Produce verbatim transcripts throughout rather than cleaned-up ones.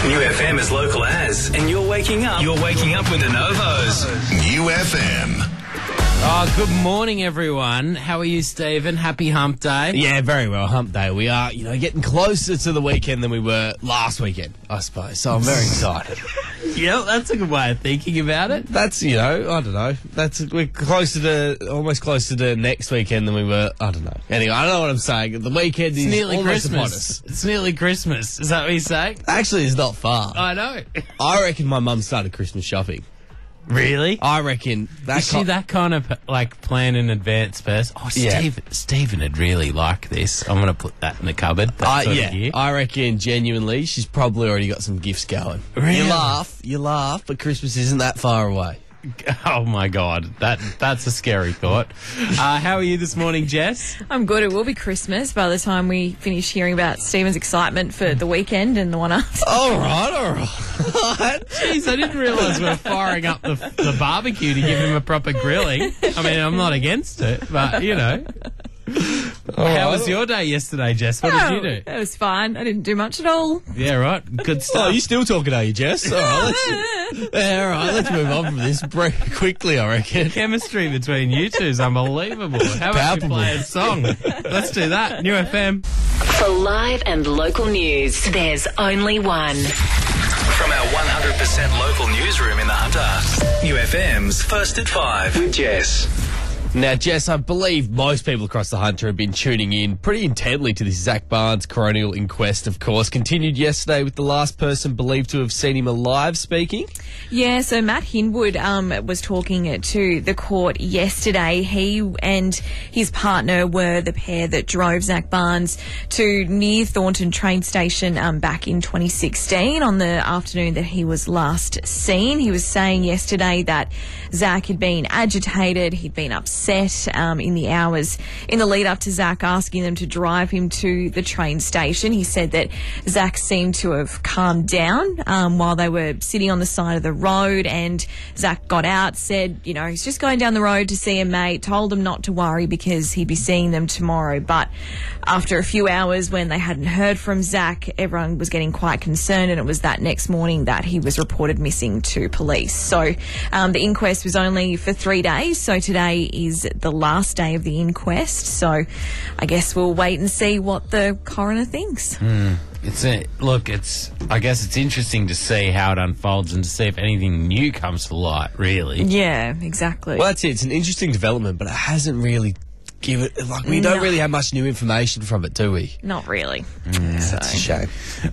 New F M is local as, and you're waking up. You're waking up with the Novos. New F M. Oh, good morning, everyone. How are you, Stephen? Happy hump day. Yeah, very well. Hump day. We are, you know, getting closer to the weekend than we were last weekend, I suppose. So I'm very excited. Yeah, that's a good way of thinking about it. That's, you know, I don't know. That's we're closer to, almost closer to next weekend than we were. I don't know. Anyway, I don't know what I'm saying. The weekend It's is nearly almost upon Christmas. us. It's nearly Christmas. Is that what you're saying? Actually, it's not far. I know. I reckon my mum started Christmas shopping. Really? I reckon that. Is she ki- that kind of, like, plan in advance person? Oh, Yeah. Steve, Stephen would really like this. I'm going to put that in the cupboard. That Uh, sort of yeah, gear. I reckon genuinely she's probably already got some gifts going. Really? You laugh, you laugh, but Christmas isn't that far away. Oh, my God. That That's a scary thought. Uh, how are you this morning, Jess? I'm good. It will be Christmas by the time we finish hearing about Stephen's excitement for the weekend and the one after. All right, all right. Jeez, I didn't realise we were firing up the, the barbecue to give him a proper grilling. I mean, I'm not against it, but, you know. How was your day yesterday, Jess? What did you do? It was fine. I didn't do much at all. Yeah, right. Good Oh, stuff. you still talking, are you, Jess? All right, let's, yeah, all right, let's move on from this very quickly, I reckon. Chemistry between you two is unbelievable. How about Palpable. we play a song? Let's do that. New F M. For live and local news, there's only one. From our one hundred percent local newsroom in the Hunter. New F M's First at Five with Jess. Now, Jess, I believe most people across the Hunter have been tuning in pretty intently to this Zach Barnes coronial inquest, of course. Continued yesterday with the last person believed to have seen him alive speaking. Yeah, so Matt Hinwood um, was talking to the court yesterday. He and his partner were the pair that drove Zach Barnes to near Thornton train station um, back in twenty sixteen on the afternoon that he was last seen. He was saying yesterday that Zach had been agitated, he'd been upset um, in the hours in the lead up to Zach asking them to drive him to the train station. He said that Zach seemed to have calmed down um, while they were sitting on the side of the road, and Zach got out, said, you know, he's just going down the road to see a mate, told them not to worry because he'd be seeing them tomorrow. But after a few hours when they hadn't heard from Zach, everyone was getting quite concerned, and it was that next morning that he was reported missing to police. So um, the inquest was only for three days, so today is the last day of the inquest. So I guess we'll wait and see what the coroner thinks. It's a, look, it's. I guess it's interesting to see how it unfolds and to see if anything new comes to light, really. Yeah, exactly. Well, that's it. It's an interesting development, but it hasn't really given, like, we don't No. really have much new information from it, do we? Not really. That's a shame.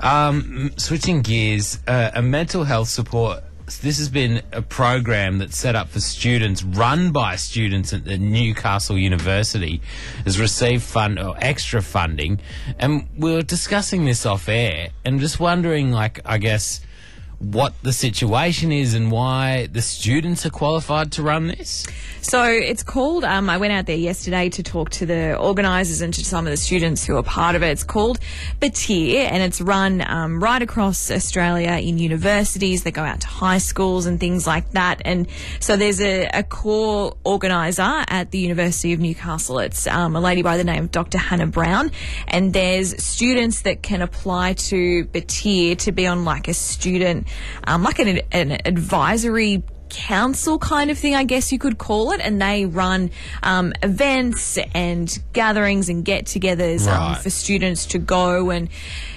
Um, switching gears, uh, a mental health support. This has been a program that's set up for students, run by students at the Newcastle University, has received fund or extra funding, and we were discussing this off air, and just wondering, like, I guess, what the situation is and why the students are qualified to run this. So it's called, um, I went out there yesterday to talk to the organisers and to some of the students who are part of it. It's called Batyr, and it's run um, right across Australia in universities. They go out to high schools and things like that. And so there's a, a core organiser at the University of Newcastle. It's um, a lady by the name of Doctor Hannah Brown. And there's students that can apply to Batyr to be on like a student, um, like an, an advisory council kind of thing, I guess you could call it, and they run um, events and gatherings and get-togethers um, Right. for students to go and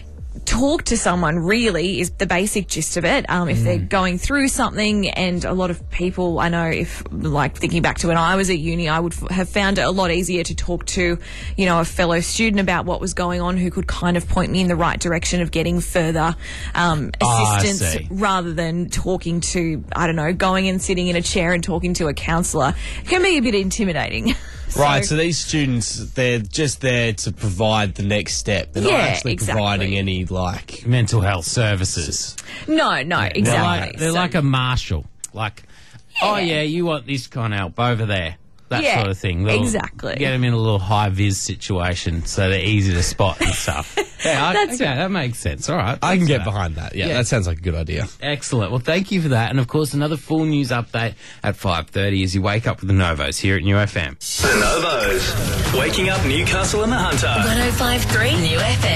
talk to someone, really, is the basic gist of it. Um, if they're going through something, and a lot of people, I know, if, like, thinking back to when I was at uni, I would f- have found it a lot easier to talk to, you know, a fellow student about what was going on who could kind of point me in the right direction of getting further um, Ah, I assistance see. rather than talking to, I don't know, going and sitting in a chair and talking to a counsellor. It can be a bit intimidating. Right, so these students, they're just there to provide the next step. They're not Yeah, actually exactly. providing any, like... Mental health services. No, no, They're exactly. like, they're So- like a marshal. Like, oh yeah, you want this kind of help over there. That Yeah, sort of thing. They'll exactly. Get them in a little high-vis situation so they're easy to spot and stuff. Yeah, I, That's okay, right. that makes sense. All right. I can thanks get for that. behind that. Yeah, Yeah. that sounds like a good idea. Excellent. Well, thank you for that. And, of course, another full news update at five thirty as you wake up with the Novos here at New F M. The Novos. Waking up Newcastle and the Hunter. one oh five point three New F M.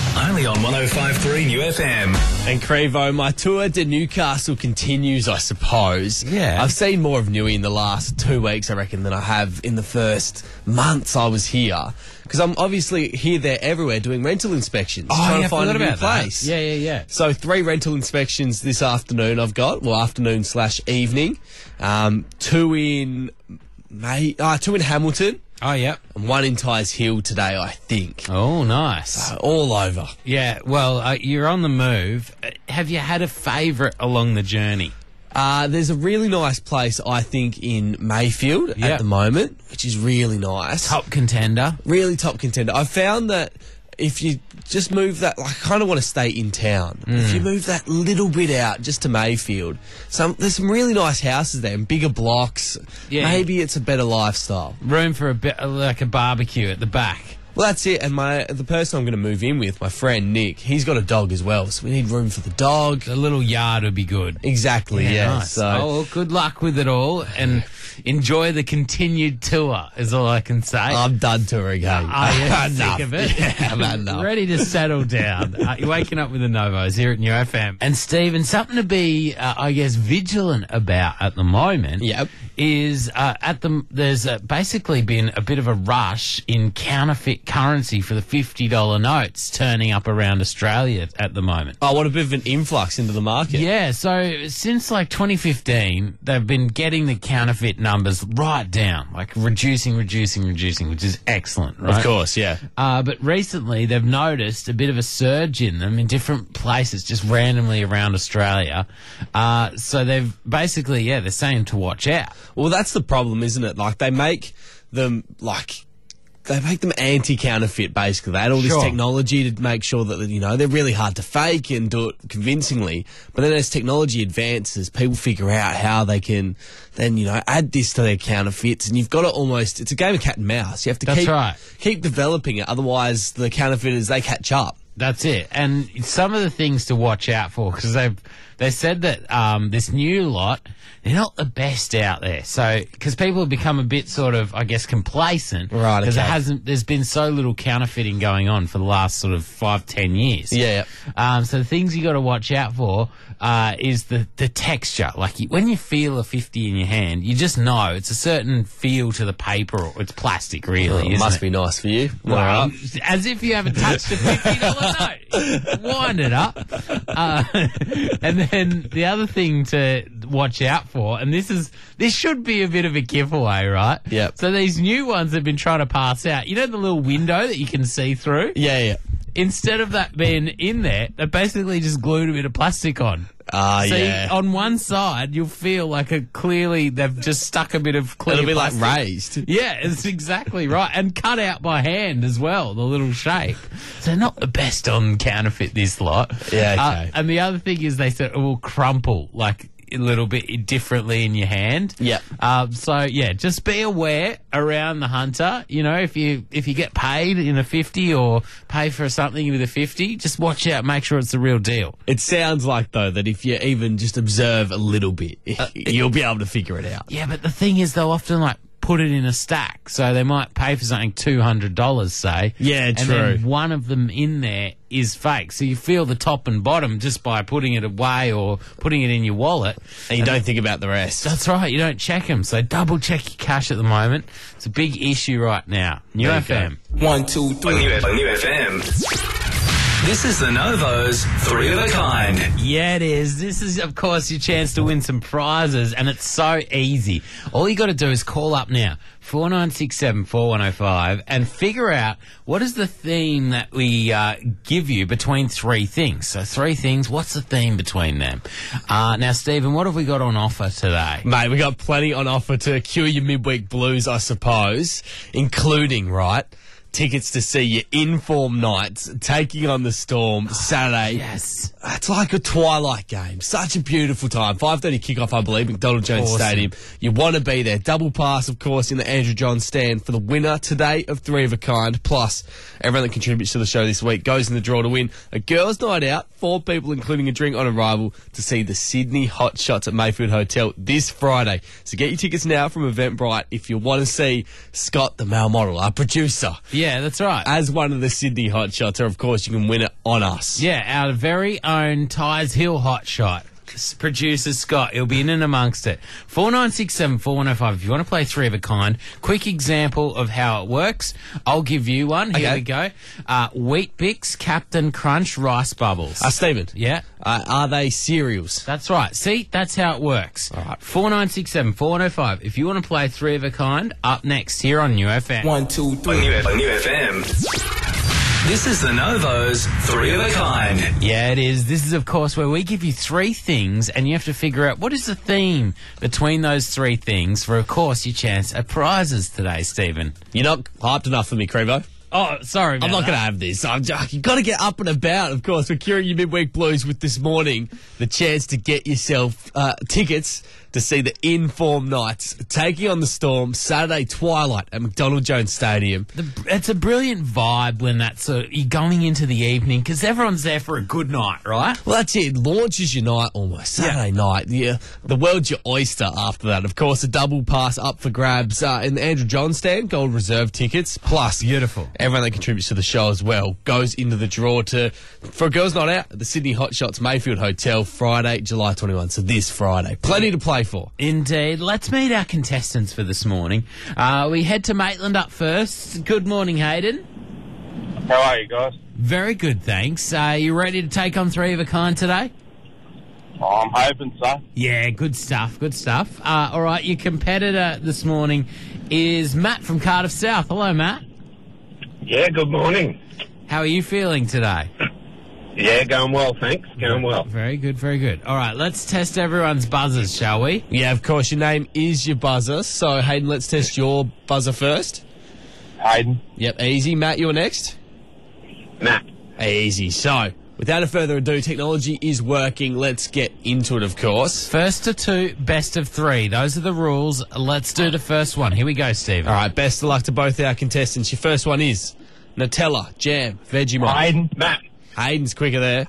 Only on one oh five point three New F M. And Crevo, my tour to Newcastle continues, I suppose. Yeah. I've seen more of Newey in the last two weeks, I reckon, than I have in the first months I was here. Because I'm obviously here, there, everywhere doing rental inspections. Oh, trying yeah, to find I a forgot new about that. place. Yeah, yeah, yeah. So three rental inspections this afternoon I've got. Well, afternoon slash evening. Um, two in May, uh, two in Hamilton. Oh, yeah. And one in Tyers Hill today, I think. Oh, nice. Uh, all over. Yeah, well, uh, you're on the move. Uh, Have you had a favourite along the journey? Uh, there's a really nice place, I think, in Mayfield Yep. at the moment, which is really nice. Top contender. Really top contender. I found that if you just move that, like, I kind of want to stay in town. If you move that little bit out just to Mayfield, some there's some really nice houses there and bigger blocks. Yeah. Maybe it's a better lifestyle. Room for a bit, like a barbecue at the back. Well, that's it. And my the person I'm going to move in with, my friend Nick, he's got a dog as well, so we need room for the dog. A little yard would be good. Exactly. Yeah. nice. So. Oh, well, good luck with it all, and enjoy the continued tour, is all I can say. I'm done touring, hey. Are you Enough. sick of it? Yeah, I'm had enough. Ready to settle down. Uh, you're waking up with the Novos here at New F M. And Stephen, something to be, uh, I guess, vigilant about at the moment. Yep. Is uh, at the there's uh, basically been a bit of a rush in counterfeit currency for the fifty dollar notes turning up around Australia at the moment. Oh, what a bit of an influx into the market. Yeah, so since like twenty fifteen, they've been getting the counterfeit numbers right down, like reducing, reducing, reducing, which is excellent, right? Of course, yeah. Uh, but recently they've noticed a bit of a surge in them in different places, just randomly around Australia. Uh, so they've basically, yeah, they're saying to watch out. Well, that's the problem, isn't it? Like, they make them, like, they make them anti-counterfeit, basically. They add all this Sure. technology to make sure that, you know, they're really hard to fake and do it convincingly. But then as technology advances, people figure out how they can then, you know, add this to their counterfeits. And you've got to almost, it's a game of cat and mouse. You have to That's keep, right. keep developing it. Otherwise, the counterfeiters, they catch up. That's it. And some of the things to watch out for, because they've they said that um, this new lot, they're not the best out there. So, because people have become a bit sort of, I guess, complacent. Right, Because okay. it hasn't, there's been so little counterfeiting going on for the last sort of five, ten years. Yeah, Um, so the things you got to watch out for uh, is the, the texture. Like you, when you feel a fifty in your hand, you just know it's a certain feel to the paper, or it's plastic, really. It isn't must it? be nice for you. Well, All right. as if you haven't touched a fifty dollar note. Wind it up. Uh, and then the other thing to watch out for, and this is this should be a bit of a giveaway, right? Yep. So these new ones have been trying to pass out. You know the little window that you can see through? Yeah, yeah. Instead of that being in there, they basically just glued a bit of plastic on. Ah, so yeah. you, on one side, you'll feel like a clearly they've just stuck a bit of clear It'll be like plastic. raised. Yeah, it's exactly right. And cut out by hand as well, the little shape. So not the best on counterfeit, this lot. Yeah, Uh, okay. and the other thing is they said it will crumple, like, a little bit differently in your hand. Yep. Um, so yeah, just be aware around the Hunter. You know, if you if you get paid in a fifty or pay for something with a fifty, just watch out. Make sure it's the real deal. It sounds like, though, that if you even just observe a little bit, you'll be able to figure it out. Yeah, but the thing is, they'll often like put it in a stack, so they might pay for something two hundred dollars, say. Yeah, and true. then one of them in there is fake, so you feel the top and bottom just by putting it away or putting it in your wallet. And you don't think about the rest. That's right, you don't check them, so double check your cash at the moment. It's a big issue right now. New There you F M. One, two, three. New, F- New F M. This is the Novos Three of a Kind. Yeah, it is. This is, of course, your chance to win some prizes, and it's so easy. All you got to do is call up now, four nine six seven, four one oh five, and figure out what is the theme that we uh, give you between three things. So three things, what's the theme between them? Uh, now, Stephen, what have we got on offer today? Mate, we got plenty on offer to cure your midweek blues, I suppose, including, right, tickets to see your Inform Knights taking on the Storm Saturday. Yes. It's like a twilight game. Such a beautiful time. five thirty kickoff, I believe, McDonald Jones Awesome. Stadium. You want to be there. Double pass, of course, in the Andrew John stand for the winner today of Three of a Kind. Plus, everyone that contributes to the show this week goes in the draw to win a girls' night out, four people including a drink on arrival, to see the Sydney Hot Shots at Mayfield Hotel this Friday. So get your tickets now from Eventbrite if you want to see Scott, the male model, our producer. Yeah. Yeah, that's right. as one of the Sydney Hot Shots, or of course you can win it on us. Yeah, our very own Tyres Hill Hot Shot. S- Producer Scott, he'll be in and amongst it. four nine six seven four one oh five. If you want to play Three of a Kind, quick example of how it works. I'll give you one. Here Okay. we go. Uh, Wheat Bix, Captain Crunch, Rice Bubbles. Uh, Stephen, yeah, uh, are they cereals? that's right. See, that's how it works. All right. four nine six seven four one oh five. If you want to play Three of a Kind, up next here on New F M. One, two, On three. New, on New F M. This is the Novo's Three of a Kind. Yeah, it is. This is, of course, where we give you three things and you have to figure out what is the theme between those three things for, of course, your chance at prizes today, Stephen. You're not hyped enough for me, Crevo. Oh, sorry about I'm not that. going to have this. I'm just, you've got to get up and about, of course. We're curing your midweek blues with this morning the chance to get yourself uh, tickets to see the Inform Knights taking on the Storm Saturday twilight at McDonald Jones Stadium. The, it's a brilliant vibe when that's uh, you're going into the evening because everyone's there for a good night, right? Well, that's it. It launches your night almost. Saturday night. Yeah, the world's your oyster after that. Of course, a double pass up for grabs uh, in the Andrew John stand, Gold Reserve tickets. Plus, Beautiful. everyone that contributes to the show as well goes into the draw to for a girls' night out at the Sydney Hot Shots Mayfield Hotel Friday, July twenty-first. So this Friday. Plenty to play for. Indeed. Let's meet our contestants for this morning. Uh, we head to Maitland up first. Good morning, Hayden. How are you guys? Very good, thanks. Uh, you ready to take on Three of a Kind today? Oh, I'm hoping so. Yeah, good stuff, good stuff. Uh, all right, your competitor this morning is Matt from Cardiff South. Hello, Matt. Yeah, good morning. How are you feeling today? Yeah, going well, thanks. Going well. Very good, very good. All right, let's test everyone's buzzers, shall we? Yeah, of course, your name is your buzzer. So, Hayden, let's test your buzzer first. Hayden. Yep, easy. Matt, you're next. Matt. Easy. So, without a further ado, technology is working. Let's get into it, of course. First to two, best of three. Those are the rules. Let's do the first one. Here we go, Steve. All right, best of luck to both our contestants. Your first one is Nutella, jam, Vegemite. Hayden. Matt. Hayden's quicker there.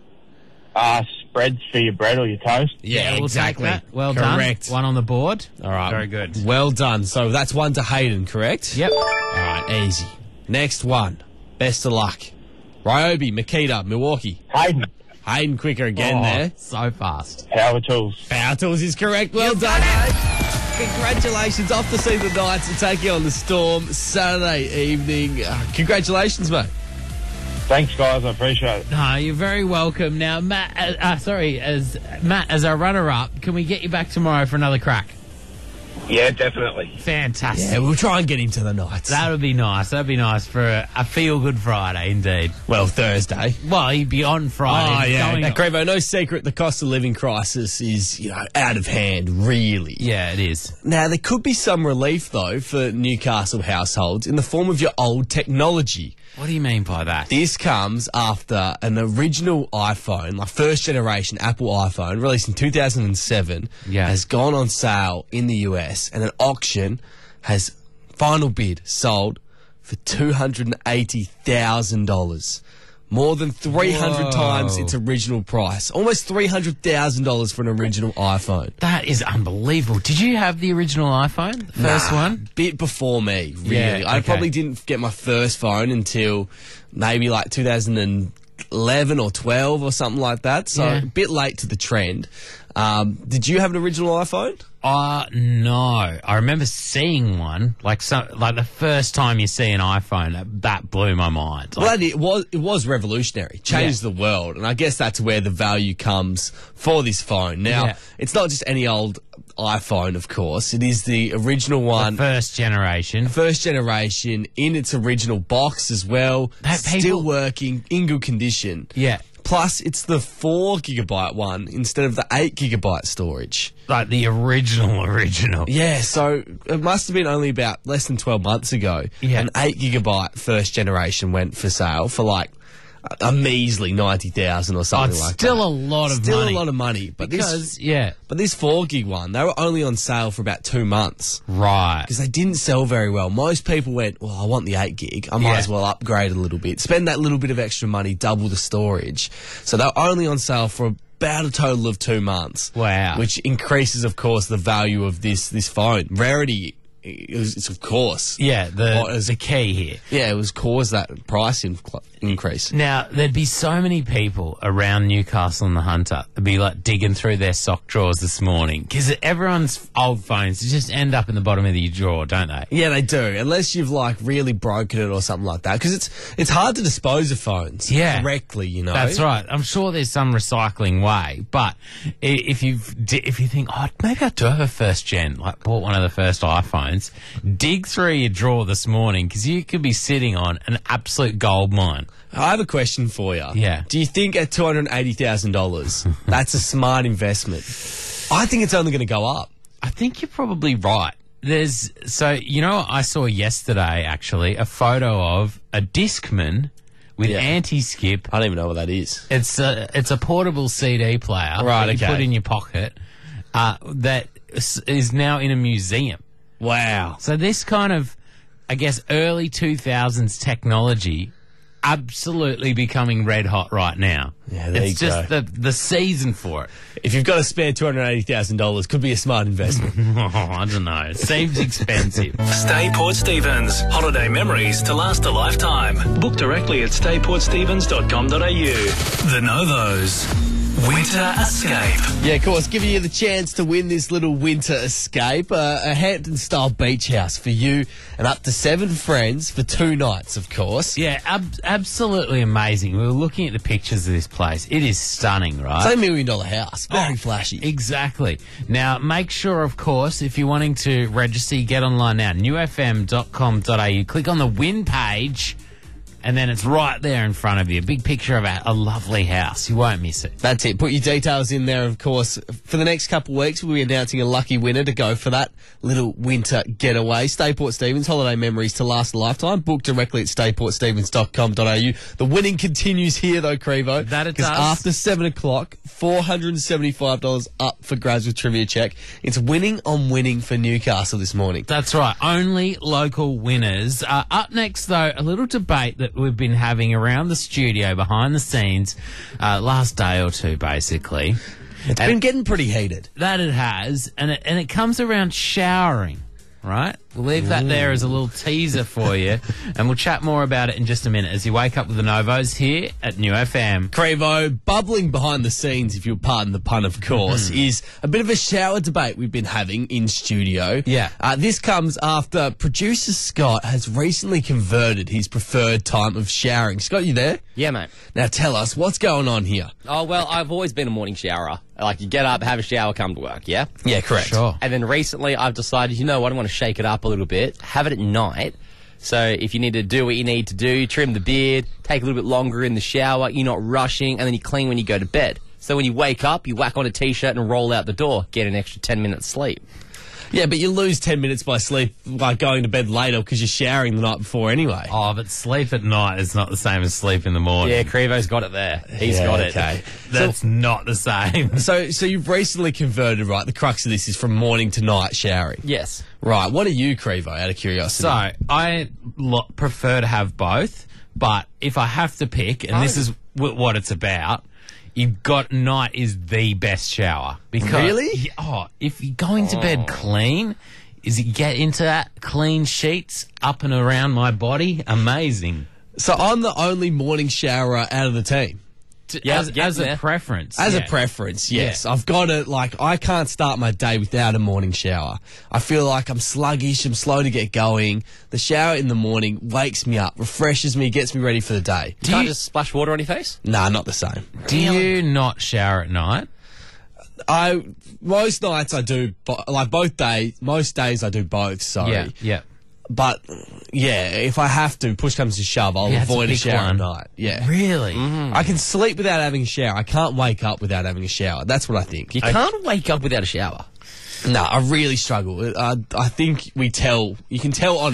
Uh, spreads for your bread or your toast. Yeah, we'll exactly. take that. Well Correct. done. One on the board. All right. Very good. Well done. So that's one to Hayden, correct? Yep. All right, easy. Next one. Best of luck. Ryobi, Makita, Milwaukee. Hayden. Hayden quicker again Oh, there. so fast. Power tools. Power Tools is correct. Well done, mate. Congratulations. Off to see the Knights and taking on the Storm Saturday evening. Uh, congratulations, mate. Thanks, guys. I appreciate it. No, you're very welcome. Now, Matt, uh, uh, sorry, as Matt, as our runner-up, can we get you back tomorrow for another crack? Yeah, definitely. Fantastic. Yeah, we'll try and get him to the Knights. That would be nice. That'd be nice for a, a feel-good Friday, indeed. well, Thursday. Well, he'd be on Friday. Oh, yeah. Going Now, on- Crevo, no secret, the cost of living crisis is, you know, out of hand, really. Yeah, it is. Now, there could be some relief, though, for Newcastle households in the form of your old technology. What do you mean by that? This comes after an original iPhone, like first generation Apple iPhone, released in two thousand seven, Yeah. has gone on sale in the U S, and an auction has final bid sold for two hundred eighty thousand dollars. More than three hundred Whoa. times its original price. Almost three hundred thousand dollars for an original iPhone. That is unbelievable. Did you have the original iPhone? The first Nah, one? Bit before me, really. Yeah, I okay. probably didn't get my first phone until maybe like two thousand eleven or twelve or something like that. So Yeah. a bit late to the trend. Um, did you have an original iPhone? Uh, no. I remember seeing one, like so, like the first time you see an iPhone, that, that blew my mind. Like, Well, it was it was revolutionary, changed the world, and I guess that's where the value comes for this phone. Now, Yeah. it's not just any old iPhone, of course. It is the original one. first generation. First generation in its original box as well. That Still people- working, in good condition. Yeah. Plus, it's the four gigabyte one instead of the eight gigabyte storage. Like the original, original. Yeah, so it must have been only about less than twelve months ago. Yeah. An eight gigabyte first generation went for sale for like a, a measly ninety thousand or Oh, something it's like still that. a lot of Still money. a lot of money, but Because, this yeah. but this four gig one, they were only on sale for about two months. Right. Because they didn't sell very well. Most people went, well, I want the eight gig. I might Yeah. as well upgrade a little bit. Spend that little bit of extra money, double the storage. So they're only on sale for about a total of two months. Wow. Which increases, of course, the value of this, this phone. Rarity it was, it's of course. Yeah, the, What is- the key here. Yeah, it was caused that price inc- increase. Now, there'd be so many people around Newcastle and the Hunter that'd be like digging through their sock drawers this morning because everyone's old phones just end up in the bottom of your drawer, don't they? Yeah, they do. Unless you've like really broken it or something like that, because it's it's hard to dispose of phones Yeah. correctly. You know, That's right. I'm sure there's some recycling way, but i- if you if you think, oh, maybe I do have a first gen, like bought one of the first iPhones, dig through your drawer this morning because you could be sitting on an absolute gold mine. I have a question for you. Yeah. Do you think at two hundred eighty thousand dollars that's a smart investment? I think it's only going to go up. I think you're probably right. There's so you know what I saw yesterday actually a photo of a Discman with Yeah. anti-skip. I don't even know what that is. It's a it's a portable C D player Right, that you okay. put in your pocket uh, that is- is now in a museum. Wow. So this kind of, I guess, early two thousands technology absolutely becoming red hot right now. Yeah, there it's you just go. the the season for it. If you've got to spare two hundred eighty thousand dollars, could be a smart investment. Oh, I don't know. It seems expensive. Stay Port Stephens. Holiday memories to last a lifetime. Book directly at stay port stephens dot com dot a u. The Novos. Winter Escape. Yeah, of course, giving you the chance to win this little winter escape, uh, a Hampton-style beach house for you and up to seven friends for two nights, of course. Yeah, ab- absolutely amazing. We were looking at the pictures of this place. It is stunning, right? It's a million dollar house, very flashy. Exactly. Now, make sure, of course, if you're wanting to register, you get online now, new f m dot com dot a u. Click on the win page, and then it's right there in front of you. A big picture of a, a lovely house. You won't miss it. That's it. Put your details in there, of course. For the next couple of weeks, we'll be announcing a lucky winner to go for that little winter getaway. Stay Port Stephens, holiday memories to last a lifetime. Book directly at stay port stephens dot com dot a u. The winning continues here, though, Crevo. That it 'cause does. after seven o'clock, four hundred seventy-five dollars up for grabs with Trivia Check. It's winning on winning for Newcastle this morning. That's right. Only local winners. Uh, up next, though, a little debate that we've been having around the studio, behind the scenes, uh, last day or two, basically. It's been getting pretty heated. That it has, and it, and it comes around showering, right? We'll leave that there as a little teaser for you, and we'll chat more about it in just a minute as you wake up with the Novos here at New F M. Crevo, bubbling behind the scenes, if you'll pardon the pun, of course, is a bit of a shower debate we've been having in studio. Yeah. Uh, this comes after producer Scott has recently converted his preferred time of showering. Scott, you there? Yeah, mate. Now tell us, what's going on here? Oh, well, I've always been a morning showerer. Like, you get up, have a shower, come to work, yeah? Yeah, correct. Sure. And then recently I've decided, you know what, I want to shake it up a little bit, have it at night. So if you need to do what you need to do, trim the beard, take a little bit longer in the shower, you're not rushing, and then you clean when you go to bed. So when you wake up, you whack on a t-shirt and roll out the door, get an extra ten minutes sleep. Yeah, but you lose ten minutes by sleep by going to bed later because you're showering the night before anyway. Oh, but sleep at night is not the same as sleep in the morning. Yeah, Crevo's got it there. He's Yeah, got it. okay. That's not the same. So, so you've recently converted, right? The crux of this is from morning to night showering. Yes. Right. What are you, Crevo, out of curiosity? So, I lo- prefer to have both, but if I have to pick, and this is w- what it's about, you've got night is the best shower. Because, Really? Yeah, oh, if you're going to bed clean, is you get into that clean sheets up and around my body, amazing. So I'm the only morning showerer out of the team. T- Yeah, as getting as a there. preference. As yeah. a preference, yes. Yeah. I've got to, like, I can't start my day without a morning shower. I feel like I'm sluggish, I'm slow to get going. The shower in the morning wakes me up, refreshes me, gets me ready for the day. You can't just splash water on your face? Nah, not the same. Do you not shower at night? I, most nights I do, bo- like both days, most days I do both, sorry. Yeah, yeah. But, yeah, if I have to, push comes to shove, I'll You have to avoid a pick shower one. at night. Yeah. Really? I can sleep without having a shower. I can't wake up without having a shower. That's what I think. You can't wake up without a shower. No, I really struggle. I, I think we tell, you can tell on air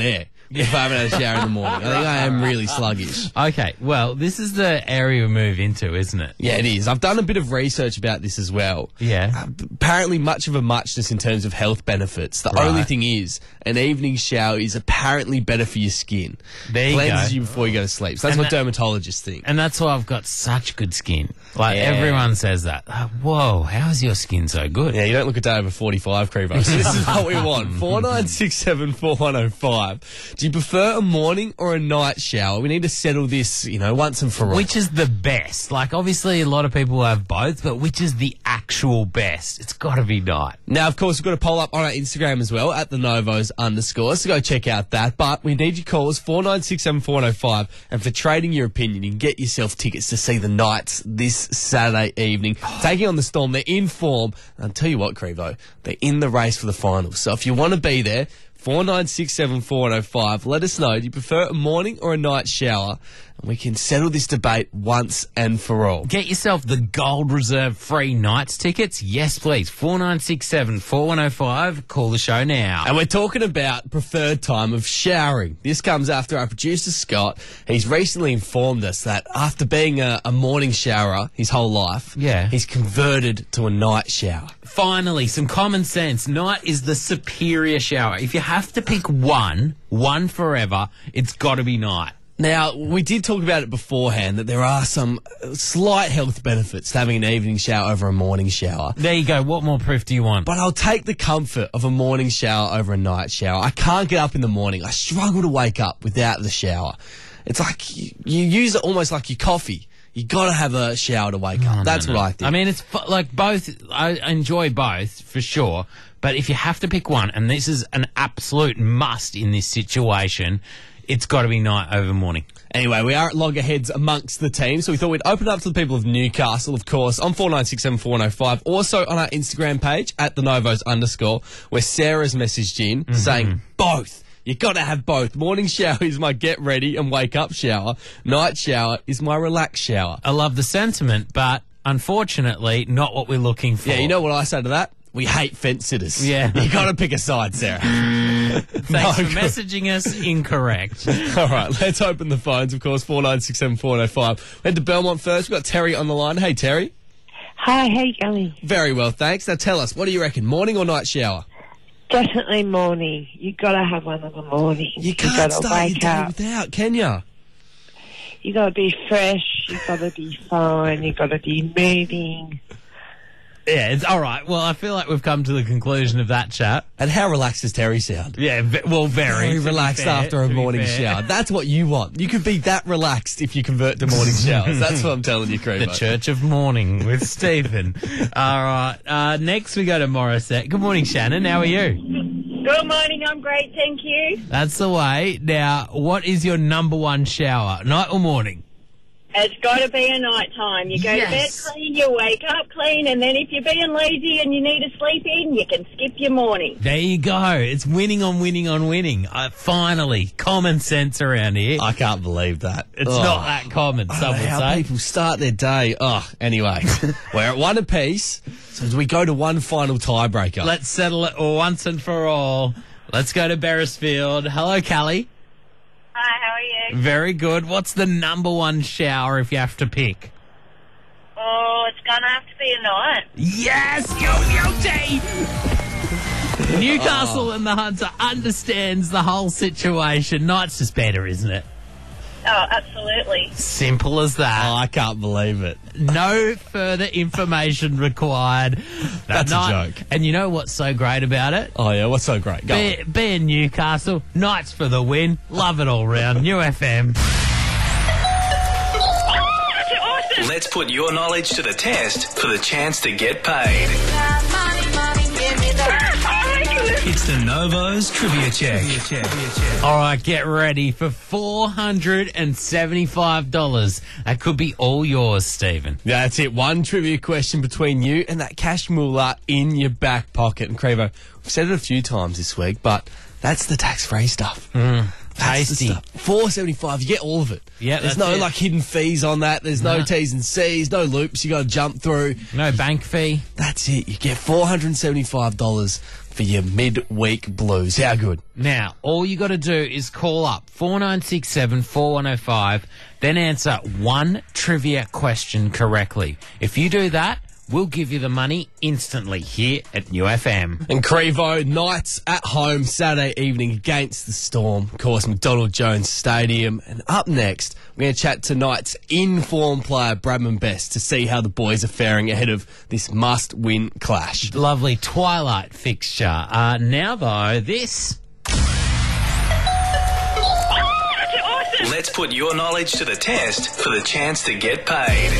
if I haven't had a shower in the morning. I think I am really sluggish. Okay, well, this is the area we move into, isn't it? Yeah, it is. I've done a bit of research about this as well. Yeah. Uh, apparently much of a muchness in terms of health benefits. The Right. only thing is, an evening shower is apparently better for your skin. There you Cleanses go. you before you go to sleep. So that's And what that- dermatologists think. And that's why I've got such good skin. Like, Yeah. everyone says that. Uh, Whoa, how is your skin so good? Yeah, you don't look a day over forty-five, Crevo. So this is what we want. four nine six seven four one oh five. Do you prefer a morning or a night shower? We need to settle this, you know, once and for all. Which is the best? Like, obviously, a lot of people have both, but which is the actual best? It's got to be night. Now, of course, we've got a poll up on our Instagram as well, at the Novos underscore, so go check out that. But we need your calls, four nine six seven four one oh five. And for trading your opinion, you can get yourself tickets to see the Knights this Saturday evening. Taking on the Storm, they're in form. And I'll tell you what, Crevo, they're in the race for the finals. So if you want to be there, four nine six seven four one oh five. Let us know. Do you prefer a morning or a night shower? And we can settle this debate once and for all. Get yourself the Gold Reserve free Nights tickets. Yes, please. four nine six seven four one oh five. Call the show now. And we're talking about preferred time of showering. This comes after our producer, Scott. He's recently informed us that after being a, a morning showerer his whole life, Yeah. he's converted to a night shower. Finally, some common sense. Night is the superior shower. If you have to pick one, one forever, it's got to be night. Now, we did talk about it beforehand that there are some slight health benefits to having an evening shower over a morning shower. There you go. What more proof do you want? But I'll take the comfort of a morning shower over a night shower. I can't get up in the morning. I struggle to wake up without the shower. It's like you, you use it almost like your coffee. You got to have a shower to wake up. That's what I think. I mean, it's fu- like both. I enjoy both for sure. But if you have to pick one, and this is an absolute must in this situation, it's got to be night over morning. Anyway, we are at loggerheads amongst the team, so we thought we'd open up to the people of Newcastle, of course, on four nine six seven four one oh five. Also on our Instagram page, at the Novos underscore, where Sarah's messaged in Mm-hmm. saying both. You got to have both. Morning shower is my get ready and wake up shower. Night shower is my relax shower. I love the sentiment, but unfortunately, not what we're looking for. Yeah, you know what I say to that? We hate fence sitters. Yeah. You got to pick a side, Sarah. Thanks No, for good. messaging us incorrect. All right, let's open the phones, of course, four nine six seven four one oh five. Head to Belmont first. We've got Terry on the line. Hey, Terry. Hi, how you going? Very well, thanks. Now tell us, what do you reckon, morning or night shower? Definitely morning. You got to have one in the morning. You can't gotta start your wake day up. without, can you? You got to be fresh. You got to be fine. You got to be moving. Yeah, it's all right. Well, I feel like we've come to the conclusion of that chat. And how relaxed does Terry sound? Yeah, ve- well, very. Very to be relaxed fair, after a to be morning fair. shower. That's what you want. You could be that relaxed if you convert to morning showers. That's what I'm telling you, Crevo. The Church of Morning with Stephen. All right. Uh, next, we go to Morissette. Good morning, Shannon. How are you? Good morning, I'm great, thank you. That's the way. Now, what is your number one shower, night or morning? It's got to be a night time. You go Yes. to bed clean, you wake up clean, and then if you're being lazy and you need to sleep in, you can skip your morning. There you go. It's winning on winning on winning. Uh, finally, common sense around here. I can't believe that. It's Oh. not that common, I don't some know would how say. people start their day. Oh, anyway, we're at one apiece. So as we go to one final tiebreaker. Let's settle it once and for all. Let's go to Beresfield. Hello, Callie. Hi, how are you? Very good. What's the number one shower if you have to pick? Oh, it's going to have to be a night. Yes, yo yo T. Newcastle and the Hunter understands the whole situation. Night's just better, isn't it? Oh, absolutely. Simple as Oh, that. I can't believe it. No further information required. That That's a night- joke. And you know what's so great about it? Oh, yeah, what's so great? Go on. Be, be in Newcastle, Knights for the win. Love it all round. New F M. Let's put your knowledge to the test for the chance to get paid. It's the Novos Trivia Check. All right, get ready for four hundred seventy-five dollars. That could be all yours, Stephen. That's it. One trivia question between you and that cash moolah in your back pocket. And Crevo, we've said it a few times this week, but that's the tax-free stuff. Tasty. four seventy-five. You get all of it. Yeah, there's that's no it. like hidden fees on that. There's no Nah. T's and C's, no loops. You got to jump through. No bank fee. That's it. You get four hundred seventy-five dollars for your midweek blues. How good? Now, all you got to do is call up four nine six seven, four one zero five, then answer one trivia question correctly. If you do that, we'll give you the money instantly here at New F M. And Crevo, Knights at home Saturday evening against the Storm. Of course, McDonald Jones Stadium. And up next, we're going to chat to Knights in-form player Bradman Best to see how the boys are faring ahead of this must-win clash. Lovely twilight fixture. Uh, now, though, this... Let's put your knowledge to the test for the chance to get paid.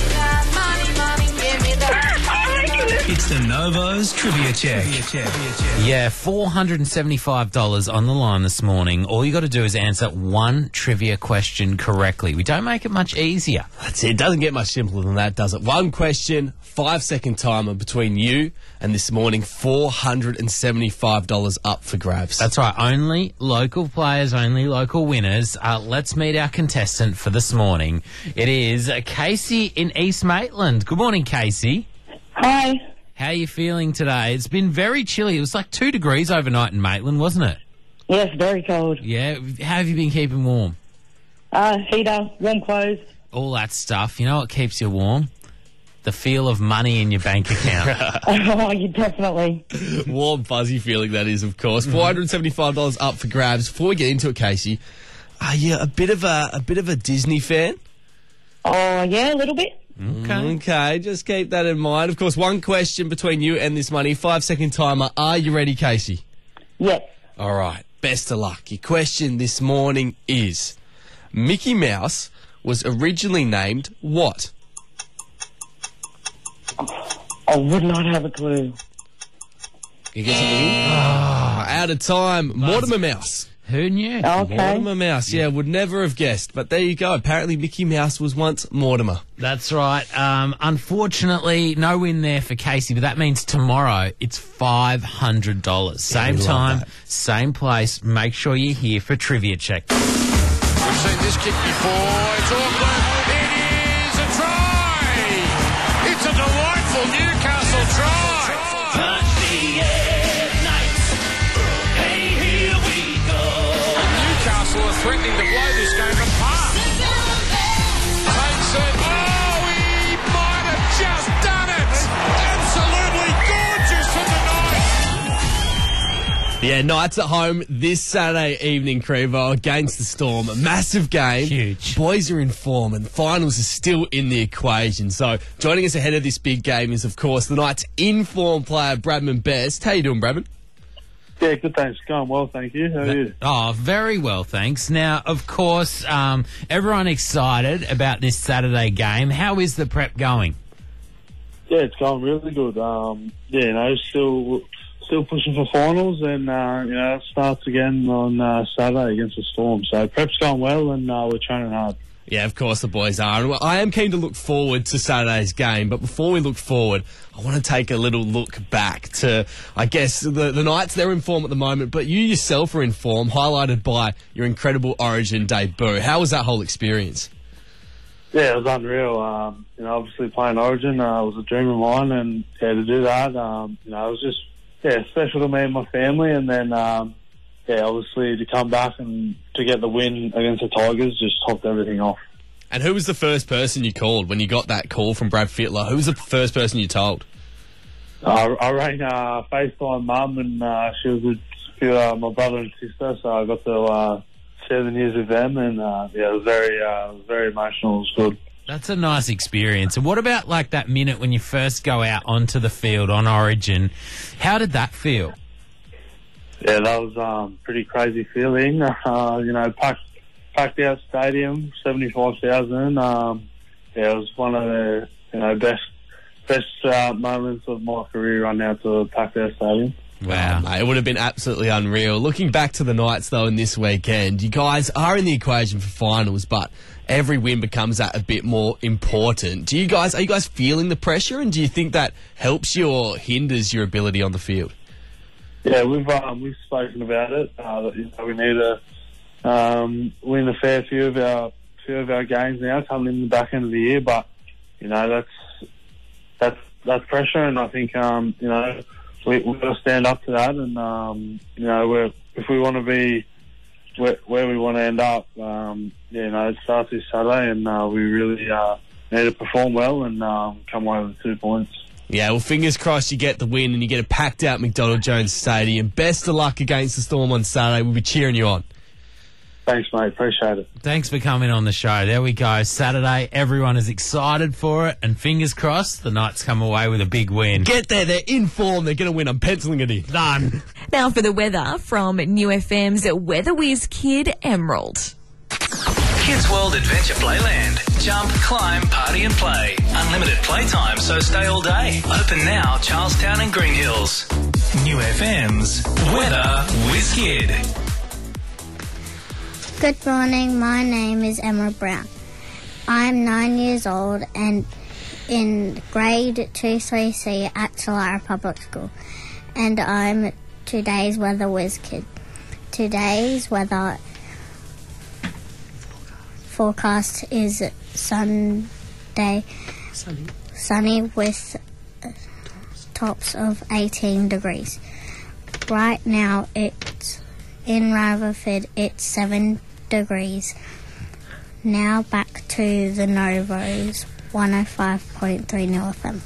It's the Novos Trivia Check. Yeah, four hundred seventy-five dollars on the line this morning. All you got to do is answer one trivia question correctly. We don't make it much easier. That's it. It doesn't get much simpler than that, does it? One question, five-second timer between you and this morning, four hundred seventy-five dollars up for grabs. That's right. Only local players, only local winners. Uh, let's meet our contestant for this morning. It is uh, Casey in East Maitland. Good morning, Casey. Hi. How are you feeling today? It's been very chilly. It was like two degrees overnight in Maitland, wasn't it? Yes, very cold. Yeah. How have you been keeping warm? Uh, heater, warm clothes. All that stuff. You know what keeps you warm? The feel of money in your bank account. Oh, you definitely. Warm, fuzzy feeling, that is, of course. four hundred seventy-five dollars up for grabs. Before we get into it, Casey, are you a bit of a, a bit of a Disney fan? Oh, yeah, a little bit. Okay. Okay, just keep that in mind. Of course, one question between you and this money. Five-second timer. Are you ready, Casey? Yes. All right. Best of luck. Your question this morning is, Mickey Mouse was originally named what? I would not have a clue. You get something in? Ah, out of time. Mortimer Mouse. Who knew? Okay. Mortimer Mouse, yeah, would never have guessed. But there you go. Apparently Mickey Mouse was once Mortimer. That's right. Um, unfortunately, no win there for Casey, but that means tomorrow it's five hundred dollars. Same we love time, that. same place. Make sure you're here for Trivia Check. We've seen this kick before. It's Auckland. It is a try. It's a delightful Newcastle try. Newcastle are threatening to blow this game apart. Takes it. Oh, he might have just done it. Absolutely gorgeous from the Knights. Yeah, Knights at home this Saturday evening, Crevo, against the Storm. A massive game. Huge. Boys are in form and finals are still in the equation. So joining us ahead of this big game is, of course, the Knights in-form player, Bradman Best. How you doing, Bradman? Yeah, good, thanks. Going well, thank you. How are you? Oh, very well, thanks. Now, of course, um, everyone excited about this Saturday game. How is the prep going? Yeah, it's going really good. Um, yeah, you know, still still pushing for finals, and uh, you know, it starts again on uh, Saturday against the Storm. So prep's going well, and uh, we're training hard. Yeah, of course the boys are. And I am keen to look forward to Saturday's game, but before we look forward, I want to take a little look back to, I guess, the, the Knights. They're in form at the moment, but you yourself are in form, highlighted by your incredible Origin debut. How was that whole experience? Yeah, it was unreal. Um, you know, obviously playing Origin uh, was a dream of mine, and yeah, to do that, um, you know, it was just yeah special to me and my family, and then. Um, Yeah, obviously to come back and to get the win against the Tigers just topped everything off. And who was the first person you called when you got that call from Brad Fittler? Who was the first person you told? Uh, I rang uh, FaceTime Mum, and uh, she was with uh, my brother and sister, so I got to uh, share the news with them, and uh, yeah, it was very, uh, it was very emotional. It was good. That's a nice experience. And what about like that minute when you first go out onto the field on Origin? How did that feel? Yeah, that was um pretty crazy feeling. Uh, you know, packed packed out stadium, seventy five thousand. Um, yeah, it was one of the you know best best uh, moments of my career right now to a packed out stadium. Wow, oh, mate, it would have been absolutely unreal. Looking back to the Knights though in this weekend, you guys are in the equation for finals, but every win becomes that a bit more important. Do you guys are you guys feeling the pressure, and do you think that helps you or hinders your ability on the field? Yeah, we've um, we've spoken about it. Uh, that, you know, we need to, to get the win against the Storm. So prep's going well, and uh, we're training hard. That's a nice experience. And what about like that minute when you first go out onto the field on Origin? How did that feel? Yeah, it was um, pretty crazy feeling. Uh, you know, packed packed out stadium, seventy five thousand. Um, yeah, it was one of the you know best best uh, moments of my career right now to a packed out stadium. Wow. um, win a fair few of our few of our games now coming in the back end of the year. But you know that's that's that's pressure, and I think um, you know we, we've got to stand up to that. And um, you know we're, if we want to be where, where we want to end up, um, yeah, you know it starts this Saturday, and uh, we really uh, need to perform well and um, come away with two points. Yeah, well, fingers crossed you get the win and you get a packed-out McDonald Jones Stadium. Best of luck against the Storm on Saturday. We'll be cheering you on. Thanks, mate. Appreciate it. Thanks for coming on the show. There we go. Saturday, everyone is excited for it, and fingers crossed the Knights come away with a big win. Get there. They're in form. They're going to win. I'm penciling it in. Done. Now for the weather from New F M's Weather Whiz Kid Emerald. Kids World Adventure Playland. Jump, climb, party and play. Unlimited playtime, so stay all day. Open now, Charlestown and Green Hills. New F M's Weather Whiz Kid. Good morning, my name is Emma Brown. I'm nine years old and in grade two three C at Talara Public School. And I'm today's Weather Whiz Kid. Today's weather forecast is Sunday, sunny, sunny with tops of eighteen degrees. Right now it's in Rutherford, it's seven degrees. Now back to the Novos, one oh five point three New F M.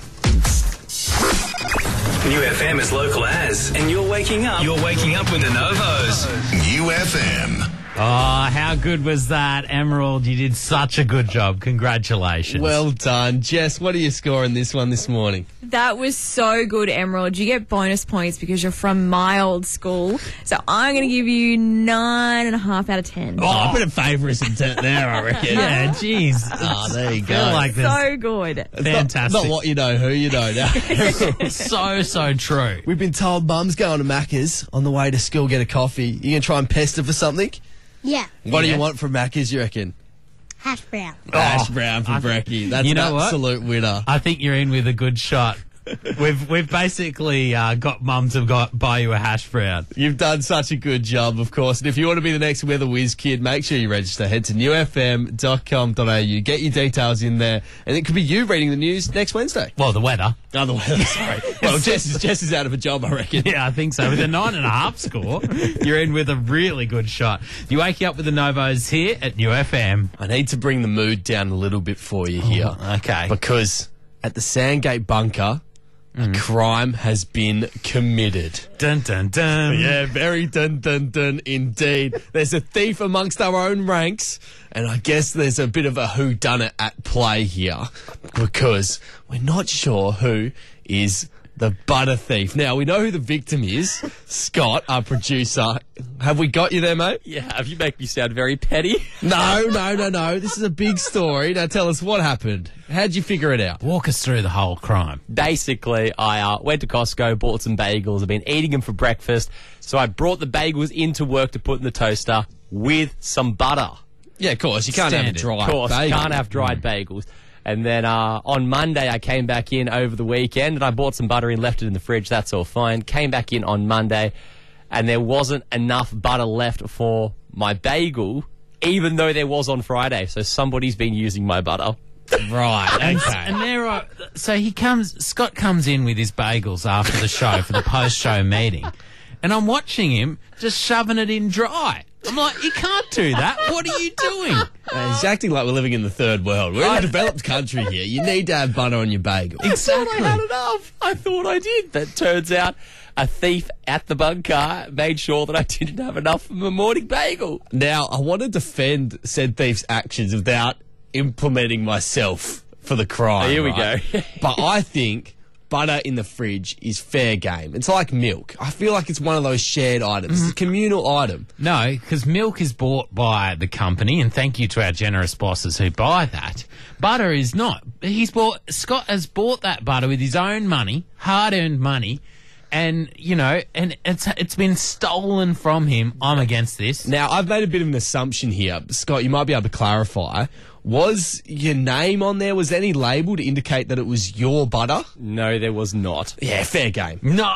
New F M is local as, and you're waking up. You're waking up with the Novos. New F M. Oh, how good was that, Emerald? You did such a good job. Congratulations. Well done. Jess, what are you scoring this one this morning? That was so good, Emerald. You get bonus points because you're from my old school. So I'm going to give you nine and a half out of ten. Oh, a bit of favouritism there, I reckon. Yeah, jeez. Oh, there you I feel go. like this. So good. Fantastic. Not, not what you know, who you know now. So, so true. We've been told Mum's going to Macca's on the way to school, get a coffee. You going to try and pester for something? Yeah. What do Yeah. you want from Macca's, you reckon? Hash brown. Hash brown for I- brekkie. That's You know an what? absolute winner. I think you're in with a good shot. We've we've basically uh, got Mum to go, buy you a hash brown. You've done such a good job, of course. And if you want to be the next Weather Whiz Kid, make sure you register. Head to new f m dot com dot a u. Get your details in there. And it could be you reading the news next Wednesday. Well, the weather. Oh, the weather, sorry. Well, Jess is, Jess is out of a job, I reckon. Yeah, I think so. With a nine and a half score, you're in with a really good shot. You wake you up with the Novos here at New F M. I need to bring the mood down a little bit for you here. Oh, okay. Because at the Sandgate bunker, a crime has been committed. Dun, dun, dun. Yeah, very dun dun dun indeed. There's a thief amongst our own ranks, and I guess there's a bit of a whodunit at play here because we're not sure who is the butter thief. Now, we know who the victim is. Scott, our producer. Have we got you there, mate? Yeah, you make me sound very petty. No, no, no, no. This is a big story. Now tell us what happened. How'd you figure it out? Walk us through the whole crime. Basically, I uh, went to Costco, bought some bagels. I've been eating them for breakfast. So I brought the bagels into work to put in the toaster with some butter. Yeah, of course. You can't have Standard. a dry Of course, bagel. can't have dried bagels. And then uh, on Monday, I came back in over the weekend and I bought some butter and left it in the fridge. That's all fine. Came back in on Monday and there wasn't enough butter left for my bagel, even though there was on Friday. So somebody's been using my butter. Right, And, okay. and there are, so he comes, Scott comes in with his bagels after the show for the post-show meeting, and I'm watching him just shoving it in dry. I'm like, you can't do that. What are you doing? Uh, he's acting like we're living in the third world. We're in a developed country here. You need to have butter on your bagel. Exactly. I thought I had enough. I thought I did. But turns out a thief at the bunker made sure that I didn't have enough for my morning bagel. Now, I want to defend said thief's actions without implementing myself for the crime. Oh, here we right? go. But I think butter in the fridge is fair game. It's like milk. I feel like it's one of those shared items. It's a communal item. No, because milk is bought by the company, and thank you to our generous bosses who buy that. Butter is not. He's bought. Scott has bought that butter with his own money, hard-earned money, and you know, and it's it's been stolen from him. I'm against this. Now, I've made a bit of an assumption here. Scott, you might be able to clarify. Was your name on there? Was there any label to indicate that it was your butter? No, there was not. Yeah, fair game. No,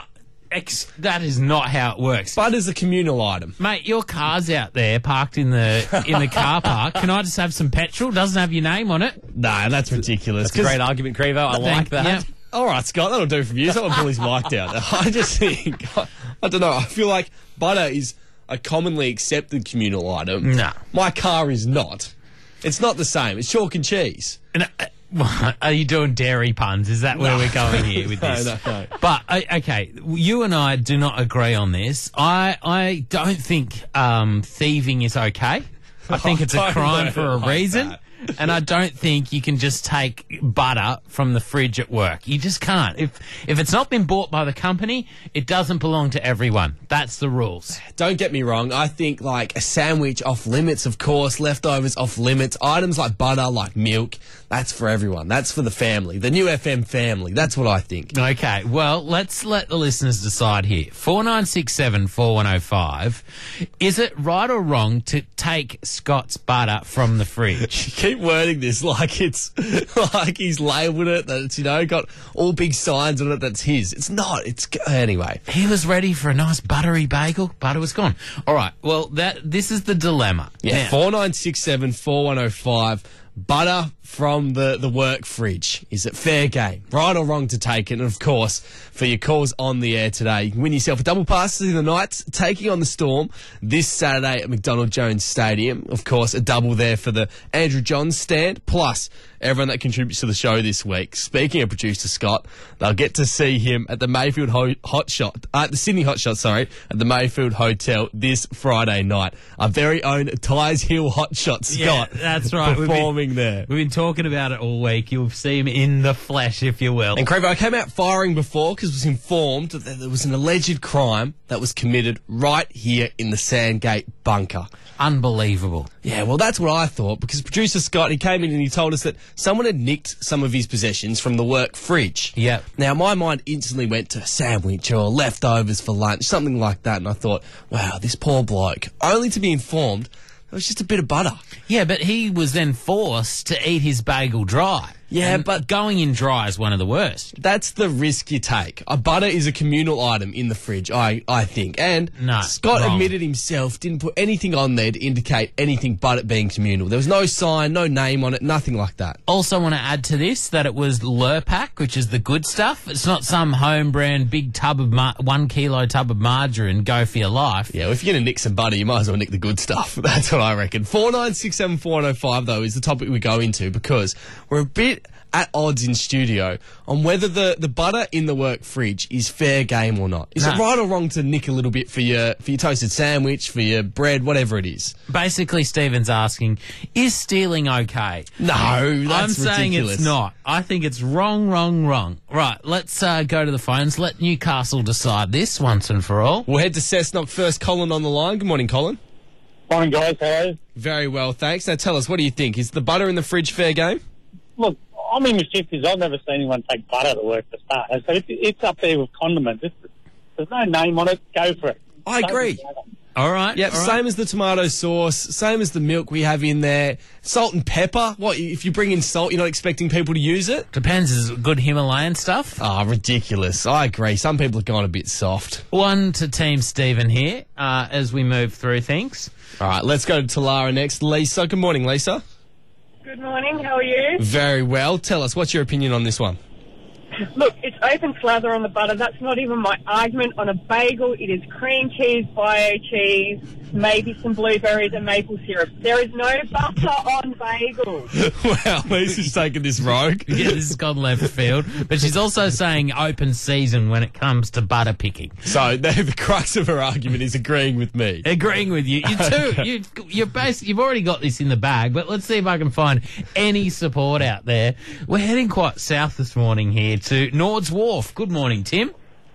Ex- that is not how it works. Butter's a communal item. Mate, your car's out there parked in the in the car park. Can I just have some petrol? Doesn't have your name on it. No, that's ridiculous. That's a great argument, Crevo. I like Thank- that. yeah. All right, Scott, that'll do for you. Someone pull his mic down. I just think, I don't know, I feel like butter is a commonly accepted communal item. No. My car is not. It's not the same. It's chalk and cheese. And, uh, what, are you doing dairy puns? Is that where No. we're going here with No, this? no, no. But uh, okay, you and I do not agree on this. I I don't think um, thieving is okay. I think it's a I crime don't for a like reason. that. And I don't think you can just take butter from the fridge at work. You just can't. If if it's not been bought by the company, it doesn't belong to everyone. That's the rules. Don't get me wrong. I think like a sandwich off limits, of course. Leftovers off limits. Items like butter, like milk, that's for everyone. That's for the family. The New F M family. That's what I think. Okay, well, let's let the listeners decide here. four nine six seven, four one oh five. Is it right or wrong to take Scott's butter from the fridge? Keep wording this like it's like he's labelled it, that it's, you know, got all big signs on it that's his. It's not. It's anyway. He was ready for a nice buttery bagel. Butter was gone. All right, well, that this is the dilemma. Yeah, Now- four nine six seven four one oh five. Butter from the, the work fridge. Is it fair game? Right or wrong to take it? And of course, for your calls on the air today, you can win yourself a double pass to the Knights taking on the Storm this Saturday at McDonald Jones Stadium. Of course, a double there for the Andrew Johns stand, plus everyone that contributes to the show this week. Speaking of producer Scott, they'll get to see him at the Mayfield Ho- Hot Shot, uh, the Sydney Hot Shot, sorry, at the Mayfield Hotel this Friday night. Our very own Tyes Hill Hot Shot Scott. Yeah, that's right. We've been- Performing there. We've been talking about it all week. You'll see him in the flesh, if you will. And Craig, I came out firing before because was informed that there was an alleged crime that was committed right here in the Sandgate bunker. Unbelievable. Yeah, well, that's what I thought, because producer Scott, he came in and he told us that someone had nicked some of his possessions from the work fridge. Yep. Now, my mind instantly went to sandwich or leftovers for lunch, something like that, and I thought, wow, this poor bloke, only to be informed it was just a bit of butter. Yeah, but he was then forced to eat his bagel dry. Yeah, And but- going in dry is one of the worst. That's the risk you take. A butter is a communal item in the fridge, I, I think. And No, Scott wrong. admitted himself didn't put anything on there to indicate anything but it being communal. There was no sign, no name on it, nothing like that. Also want to add to this that it was Lurpak, which is the good stuff. It's not some home brand big tub of mar- one kilo tub of margarine, go for your life. Yeah, well, if you're going to nick some butter, you might as well nick the good stuff. That's what I reckon. four nine six seven four one oh five, though, is the topic we go into because we're a bit at odds in studio on whether the, the butter in the work fridge is fair game or not. Is No. it right or wrong to nick a little bit for your for your toasted sandwich, for your bread, whatever it is? Basically, Stephen's asking, is stealing okay? No, that's I'm saying ridiculous. it's not. I think it's wrong, wrong, wrong. Right, let's uh, go to the phones. Let Newcastle decide this once and for all. We'll head to Cessnock first. Colin on the line. Good morning, Colin. Morning, guys. How are you? Very well, thanks. Now tell us, what do you think? Is the butter in the fridge fair game? Look, I'm in my fifties. I've never seen anyone take butter to work for starters. So it's, it's up there with condiments. It's, there's no name on it. Go for it. I agree. All right. Yep, all right. same as the tomato sauce, same as the milk we have in there. Salt and pepper. What, if you bring in salt, you're not expecting people to use it? Depends. Is it good Himalayan stuff? Oh, ridiculous. I agree. Some people have gone a bit soft. One to Team Stephen here uh, as we move through things. All right, let's go to Talara next. Lisa. Good morning, Lisa. Good morning, how are you? Very well. Tell us, what's your opinion on this one? Look, it's open slather on the butter. That's not even my argument. On a bagel, it is cream cheese, bio cheese, maybe some blueberries and maple syrup. There is no butter on bagels. Well, Lisa's taking this rogue. Yeah, this has gone left field. But she's also saying open season when it comes to butter picking. So the, the crux of her argument is agreeing with me. Agreeing with you. You too. You, you're basic, you've already got this in the bag, but let's see if I can find any support out there. We're heading quite south this morning here to Nord's Wharf. Good morning, Tim.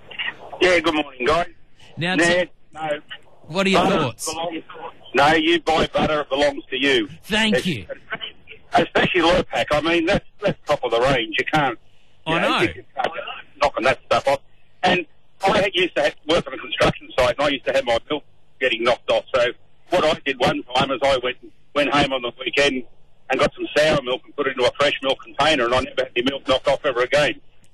Yeah, good morning, guys. Now, Ned, Tim, no. what are your Butter thoughts? belongs- No, you buy butter, it belongs to you. Thank It's- you. Especially Lurpak. I mean, that's, that's top of the range. You can't... You I know. You can't knocking that stuff off. And I used to have, work on a construction site, and I used to have my milk getting knocked off. So what I did one time is I went went home on the weekend and got some sour milk and put it into a fresh milk container, and I never had my milk knocked off ever again.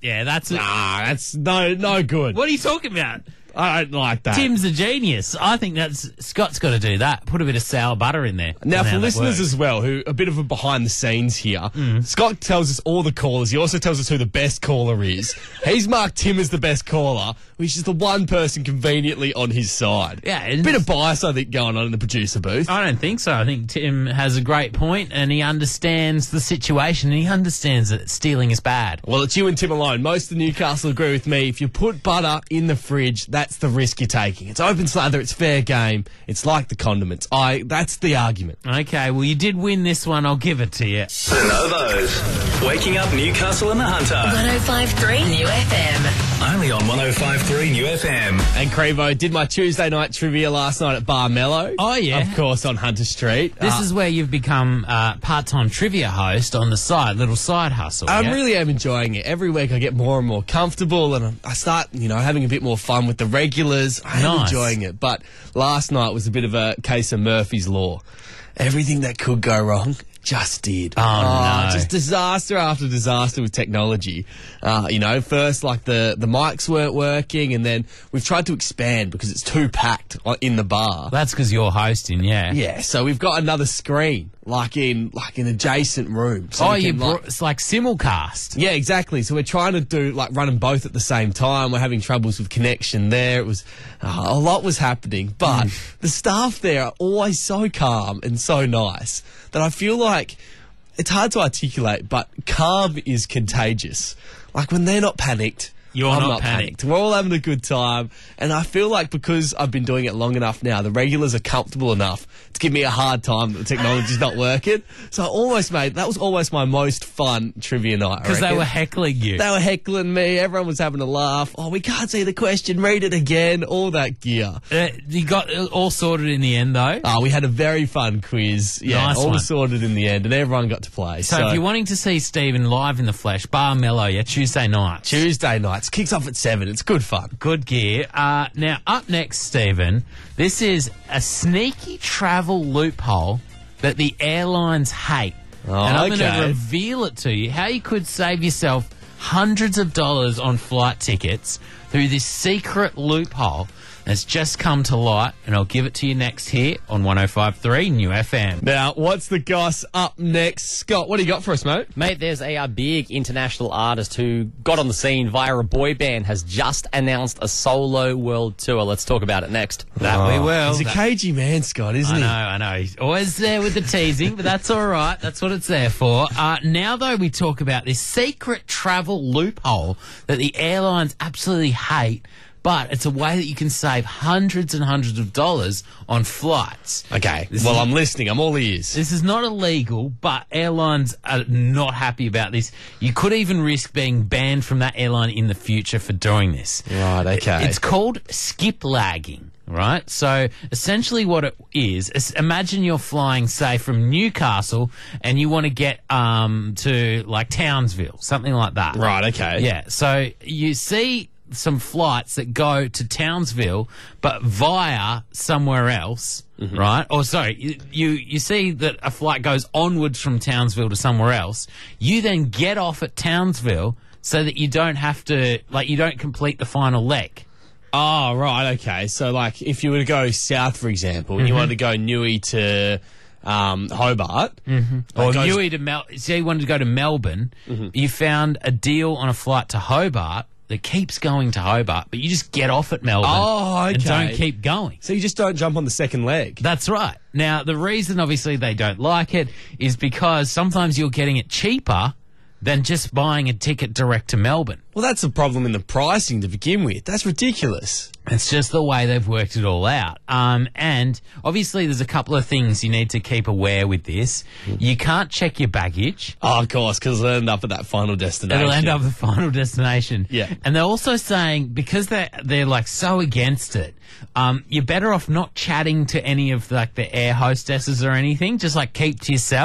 Yeah, that's a, Nah, that's no no good. what are you talking about? I don't like that. Tim's a genius. I think that's Scott's got to do that. Put a bit of sour butter in there. Now, And for how that listeners works. as well, who a bit of a behind the scenes here, Mm. Scott tells us all the callers. He also tells us who the best caller is. He's marked Tim as the best caller, which is the one person conveniently on his side. Yeah, a bit of bias, I think, going on in the producer booth. I don't think so. I think Tim has a great point, and he understands the situation, and he understands that stealing is bad. Well, it's you and Tim alone. Most of Newcastle agree with me. If you put butter in the fridge, that's the risk you're taking. It's open slather. It's fair game. It's like the condiments. I. That's the argument. Okay, well, you did win this one. I'll give it to you. The Novos. Waking up Newcastle and the Hunter. one oh five point three New F M. Only on one oh five point three New F M. And Crevo did my Tuesday night trivia last night at Bar Mellow. Oh, yeah. Of course, on Hunter Street. This Uh, is where you've become uh, part-time trivia host on the side, little side hustle. I yeah? really am enjoying it. Every week I get more and more comfortable and I start, you know, having a bit more fun with the regulars. I am Nice. enjoying it. But last night was a bit of a case of Murphy's Law. Everything that could go wrong just did. Oh, no. Just disaster after disaster with technology. Uh, you know, first, like, the, the mics weren't working, and then we've tried to expand because it's too packed on- in the bar. That's because you're hosting, yeah. Yeah, so we've got another screen, like in like an adjacent room. So Oh, we you can, bro- like- it's like simulcast. yeah, exactly. So we're trying to do, like, run them both at the same time. We're having troubles with connection there. It was, uh, a lot was happening. But the staff there are always so calm and so nice that I feel like it's hard to articulate, but calm is contagious. Like, when they're not panicked, You're I'm not not panicked. We're all having a good time. And I feel like because I've been doing it long enough now, the regulars are comfortable enough to give me a hard time that the technology's not working. So I almost made, that was almost my most fun trivia night. I Because they reckon. were heckling you. They were heckling me. Everyone was having a laugh. Oh, we can't see the question. Read it again. All that gear. Uh, you got it all sorted in the end, though. Oh, we had a very fun quiz. Yeah, Nice all one. was sorted in the end, and everyone got to play. So, So, if you're wanting to see Stephen live in the flesh, Bar Mellow, yeah, Tuesday night. Tuesday nights kicks off at seven. It's good fun. Good gear. Uh, now, up next, Stephen, this is a sneaky travel loophole that the airlines hate. Oh, and I'm going okay. to reveal it to you, how you could save yourself hundreds of dollars on flight tickets through this secret loophole that's just come to light, and I'll give it to you next here on one oh five point three New F M. Now, what's the goss up next? Scott, what do you got for us, mate? Mate, there's a, uh big international artist who got on the scene via a boy band, has just announced a solo world tour. Let's talk about it next. That we will. He's a That- cagey man, Scott, isn't I he? know, I know. He's always there with the teasing, but that's all right. That's what it's there for. Uh, now, though, we talk about this secret travel loophole that the airlines absolutely hate, but it's a way that you can save hundreds and hundreds of dollars on flights. Okay, This well, is- I'm listening. I'm all ears. This is not illegal, but airlines are not happy about this. You could even risk being banned from that airline in the future for doing this. Right, okay. It's called skip lagging, right? So essentially what it is, is imagine you're flying, say, from Newcastle and you want to get um, to, like, Townsville, something like that. Right, okay. Yeah, so you see some flights that go to Townsville, but via somewhere else, Mm-hmm. right? Or sorry, you, you you see that a flight goes onwards from Townsville to somewhere else. You then get off at Townsville so that you don't have to, like, you don't complete the final leg. Oh, right, okay. So, like, if you were to go south, for example, and you Mhm. wanted to go Newey to um, Hobart, Mm-hmm. that Or goes- Newey to Mel. Say you wanted to go to Melbourne, Mm-hmm. you found a deal on a flight to Hobart that keeps going to Hobart, but you just get off at Melbourne Oh, and okay. don't keep going. So you just don't jump on the second leg. That's right. Now, the reason, obviously, they don't like it is because sometimes you're getting it cheaper than just buying a ticket direct to Melbourne. Well, that's the problem in the pricing to begin with. That's ridiculous. It's just the way they've worked it all out. Um, and obviously, there's a couple of things you need to keep aware with this. You can't check your baggage. Oh, of course, because it'll end up at that final destination. It'll end up at the final destination. Yeah. And they're also saying, because they're, they're like so against it, um, you're better off not chatting to any of like the air hostesses or anything. Just like keep to yourself.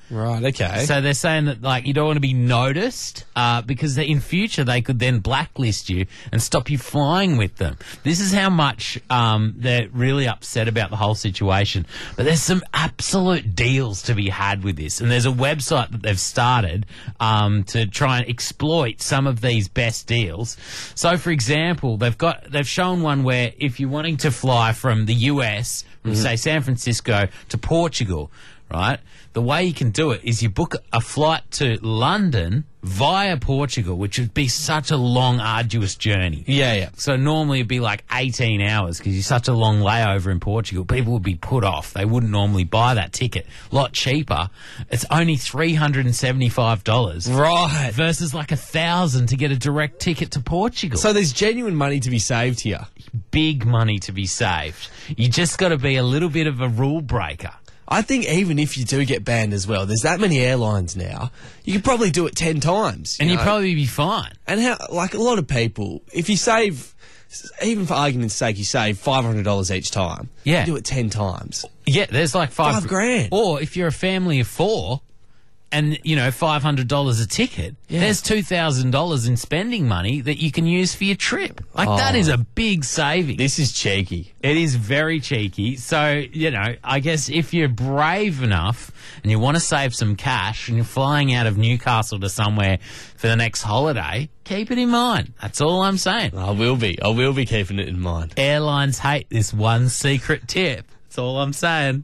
Right, okay. So they're saying that, like, you don't want to be noticed uh, because they, in future they could then blacklist you and stop you flying with them. This is how much um, they're really upset about the whole situation. But there's some absolute deals to be had with this. And there's a website that they've started um, to try and exploit some of these best deals. So, for example, they've got they've shown one where if you're wanting to fly from the U S, from, mm-hmm. say, San Francisco to Portugal, right? The way you can do it is you book a flight to London via Portugal, which would be such a long, arduous journey. Yeah, yeah. So normally it'd be like eighteen hours because you're such a long layover in Portugal. People would be put off. They wouldn't normally buy that ticket. A lot cheaper. It's only three hundred seventy-five dollars. Right. Versus like a thousand to get a direct ticket to Portugal. So there's genuine money to be saved here. Big money to be saved. You just got to be a little bit of a rule breaker. I think even if you do get banned as well, there's that many airlines now, you could probably do it ten times. You and know? you'd probably be fine. And how, like a lot of people, if you save, even for argument's sake, you save five hundred dollars each time. Yeah. You do it ten times. Yeah, there's like five, Five grand. Or if you're a family of four and, you know, five hundred dollars a ticket, Yeah. there's two thousand dollars in spending money that you can use for your trip. Like, Oh. that is a big saving. This is cheeky. It is very cheeky. So, you know, I guess if you're brave enough and you want to save some cash and you're flying out of Newcastle to somewhere for the next holiday, keep it in mind. That's all I'm saying. I will be. I will be keeping it in mind. Airlines hate this one secret tip. That's all I'm saying.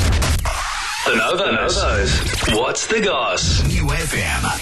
The Novos. What's the goss? New F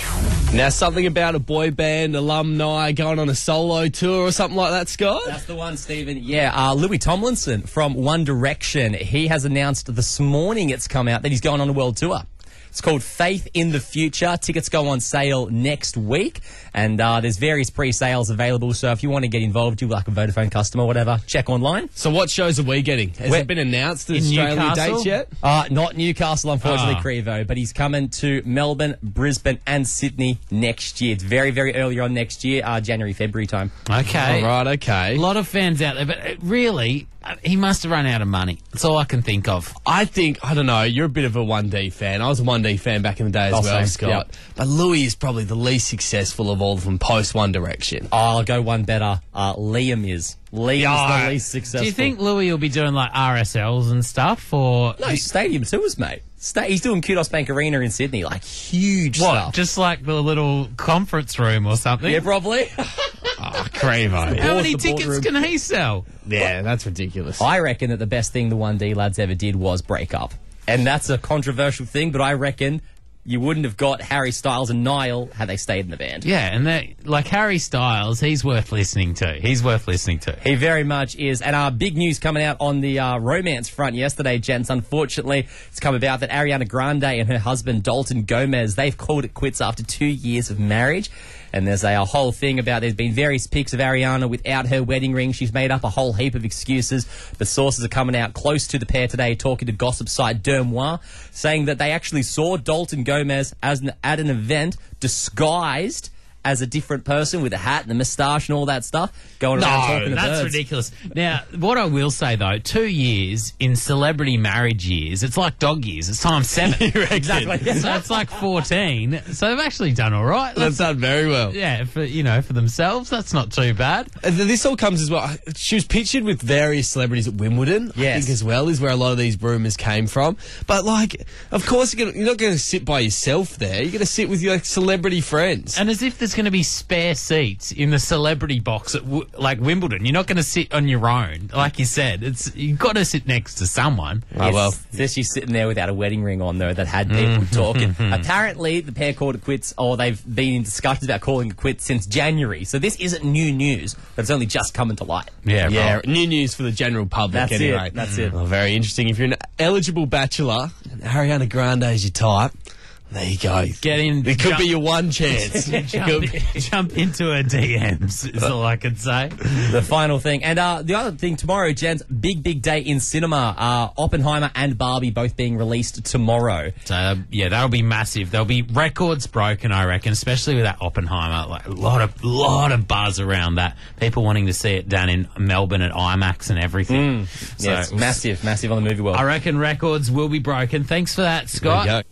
M. Now, something about a boy band alumni going on a solo tour or something like that, Scott? That's the one, Stephen. Yeah, uh, Louis Tomlinson from One Direction. He has announced this morning it's come out that he's going on a world tour. It's called Faith in the Future. Tickets go on sale next week, and uh, there's various pre-sales available. So if you want to get involved, do like a Vodafone customer or whatever, check online. So what shows are we getting? Has We're- it been announced the In Australia Newcastle? dates yet? Uh, not Newcastle, unfortunately, Ah. Crevo, but he's coming to Melbourne, Brisbane, and Sydney next year. It's very, very early on next year, uh, January, February time. Okay. All right, okay. A lot of fans out there, but uh, really, uh, he must have run out of money. That's all I can think of. I think, I don't know, you're a bit of a one D fan. I was a one D fan back in the day as Oh, well, same. Scott. Yep. But Louis is probably the least successful of all of them post One Direction. I'll go one better. Uh, Liam is. Liam Yeah, is the least successful. Do you think Louis will be doing like R S Ls and stuff, or No, stadium tours, mate. Sta- he's doing Kudos Bank Arena in Sydney, like huge what? stuff. Just like the little conference room or something? Yeah, probably. Oh, Crevo. How many the tickets boardroom. can he sell? Yeah, that's ridiculous. I reckon that the best thing the one D lads ever did was break up. And that's a controversial thing, but I reckon you wouldn't have got Harry Styles and Niall had they stayed in the band. Yeah, and they, like Harry Styles, he's worth listening to. He's worth listening to. He very much is. And uh, big news coming out on the uh, romance front yesterday, gents. Unfortunately, it's come about that Ariana Grande and her husband, Dalton Gomez, they've called it quits after two years of marriage. And there's a, a whole thing about there's been various pics of Ariana without her wedding ring. She's made up a whole heap of excuses. The sources are coming out close to the pair today, talking to gossip site Dermois, saying that they actually saw Dalton Gomez as an, at an event disguised as a different person with a hat and a moustache and all that stuff, going around talking to that's birds. ridiculous. Now, what I will say though, two years in celebrity marriage years, it's like dog years. It's times seven. Exactly. So it's like fourteen. So they've actually done all right. That's done very well. Yeah, for you know, for themselves, that's not too bad. And this all comes as well. She was pictured with various celebrities at Wimbledon, I Yes. think, as well, is where a lot of these rumours came from. But, like, of course, you're, gonna, you're not going to sit by yourself there. You're going to sit with your like, celebrity friends. And as if there's going to be spare seats in the celebrity box at w- like Wimbledon, you're not going to sit on your own, like you said. It's you've got to sit next to someone. Oh, Yes. well. So she's sitting there without a wedding ring on, though, that had people talking. Apparently, the pair called it quits, or they've been in discussions about calling it quits since January. So this isn't new news, but it's only just coming to light. Yeah, Yeah, right. new news for the general public That's it, anyway. that's it. Oh, very interesting. If you're an eligible bachelor and Ariana Grande is your type, there you go. Get in. It could jump- be your one chance. It Jump, could be- jump into her D Ms is all I can say. The final thing. And uh, the other thing tomorrow, gents, big, big day in cinema. Uh, Oppenheimer and Barbie both being released tomorrow. So uh, yeah, that'll be massive. There'll be records broken, I reckon, especially with that Oppenheimer. Like a lot of lot of buzz around that. People wanting to see it down in Melbourne at IMAX and everything. So Yes, massive, massive on the movie world. I reckon records will be broken. Thanks for that, Scott. There you go.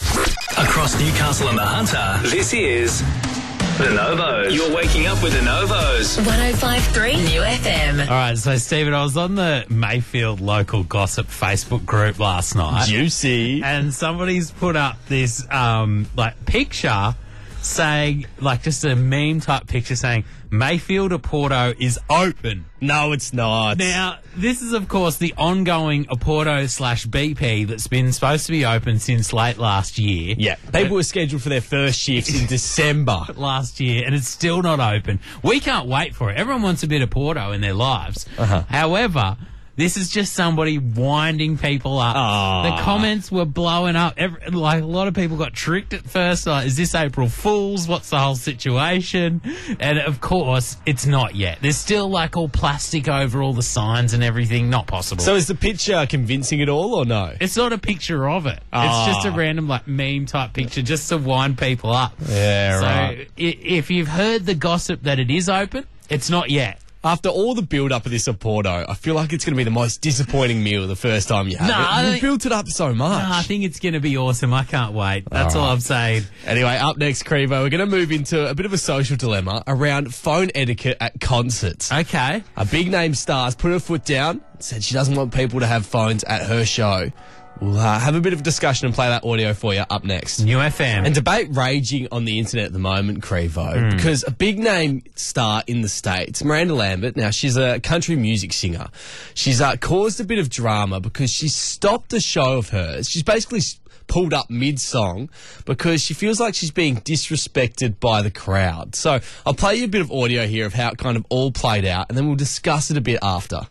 Across Newcastle and the Hunter, this is The Novos. You're waking up with The Novos. one oh five point three New F M. All right, so Stephen, I was on the Mayfield local gossip Facebook group last night. Juicy. And somebody's put up this um, like picture saying, like just a meme type picture saying, Mayfield Oporto is open. No, it's not. Now, this is, of course, the ongoing Oporto slash B P that's been supposed to be open since late last year. Yeah, people were scheduled for their first shifts in December. Last year, and it's still not open. We can't wait for it. Everyone wants a bit of Porto in their lives. Uh-huh. However, this is just somebody winding people up. Aww. The comments were blowing up. Every, like, a lot of people got tricked at first. Like, is this April Fool's? What's the whole situation? And, of course, it's not yet. There's still, like, all plastic over all the signs and everything. Not possible. So is the picture convincing at all or no? It's not a picture of it. Ah. It's just a random, like, meme-type picture just to wind people up. Yeah, so right. i- if you've heard the gossip that it is open, it's not yet. After all the build-up of this Oporto, I feel like it's going to be the most disappointing meal the first time you have No, I it. You think- built it up so much. No, I think it's going to be awesome. I can't wait. That's all, All right. I'm saying. Anyway, up next, Crevo, we're going to move into a bit of a social dilemma around phone etiquette at concerts. Okay. A big-name star's put her foot down, said she doesn't want people to have phones at her show. We'll uh, have a bit of a discussion and play that audio for you up next. New F M. And debate raging on the internet at the moment, Crevo, Mm. because a big name star in the States, Miranda Lambert, now she's a country music singer. She's uh, caused a bit of drama because she stopped a show of hers. She's basically s- pulled up mid-song because she feels like she's being disrespected by the crowd. So I'll play you a bit of audio here of how it kind of all played out, and then we'll discuss it a bit after.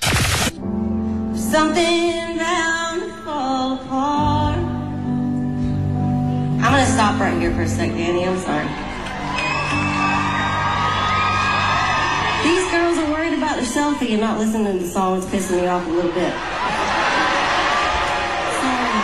Something round to fall apart. I'm gonna stop right here for a sec, Danny. I'm sorry. These girls are worried about their selfie and not listening to the song. It's pissing me off a little bit. Sorry.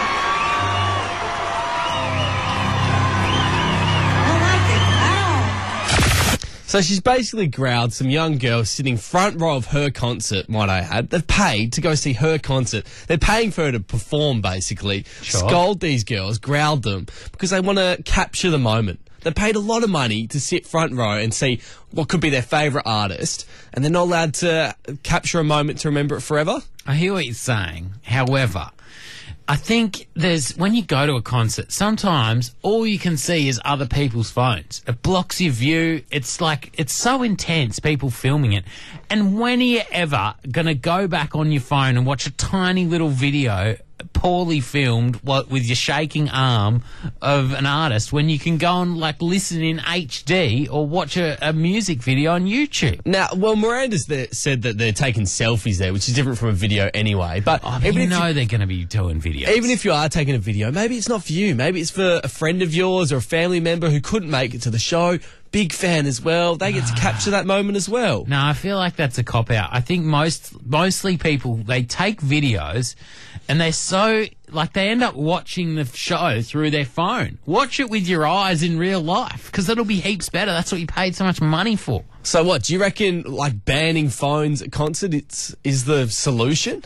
I don't like it at all. So she's basically growled some young girls sitting front row of her concert, might I add. They've paid to go see her concert. They're paying for her to perform, basically. Sure. Scold these girls, growled them, because they want to capture the moment. They paid a lot of money to sit front row and see what could be their favourite artist, and they're not allowed to capture a moment to remember it forever? I hear what you're saying. However, I think there's, when you go to a concert, sometimes all you can see is other people's phones. It blocks your view. It's like, it's so intense, people filming it. And when are you ever going to go back on your phone and watch a tiny little video, poorly filmed, what, with your shaking arm of an artist, when you can go and like listen in H D or watch a, a music video on YouTube? Now, well, Miranda's there, said that they're taking selfies there, which is different from a video anyway. But I mean, even you if know they're going to be doing videos. Even if you are taking a video, maybe it's not for you. Maybe it's for a friend of yours or a family member who couldn't make it to the show. Big fan as well. They get to capture that moment as well. No, I feel like that's a cop-out. I think most, mostly people, they take videos and they're so, like, they end up watching the show through their phone. Watch it with your eyes in real life, because it'll be heaps better. That's what you paid so much money for. So what, do you reckon, like, banning phones at concert it's, is the solution?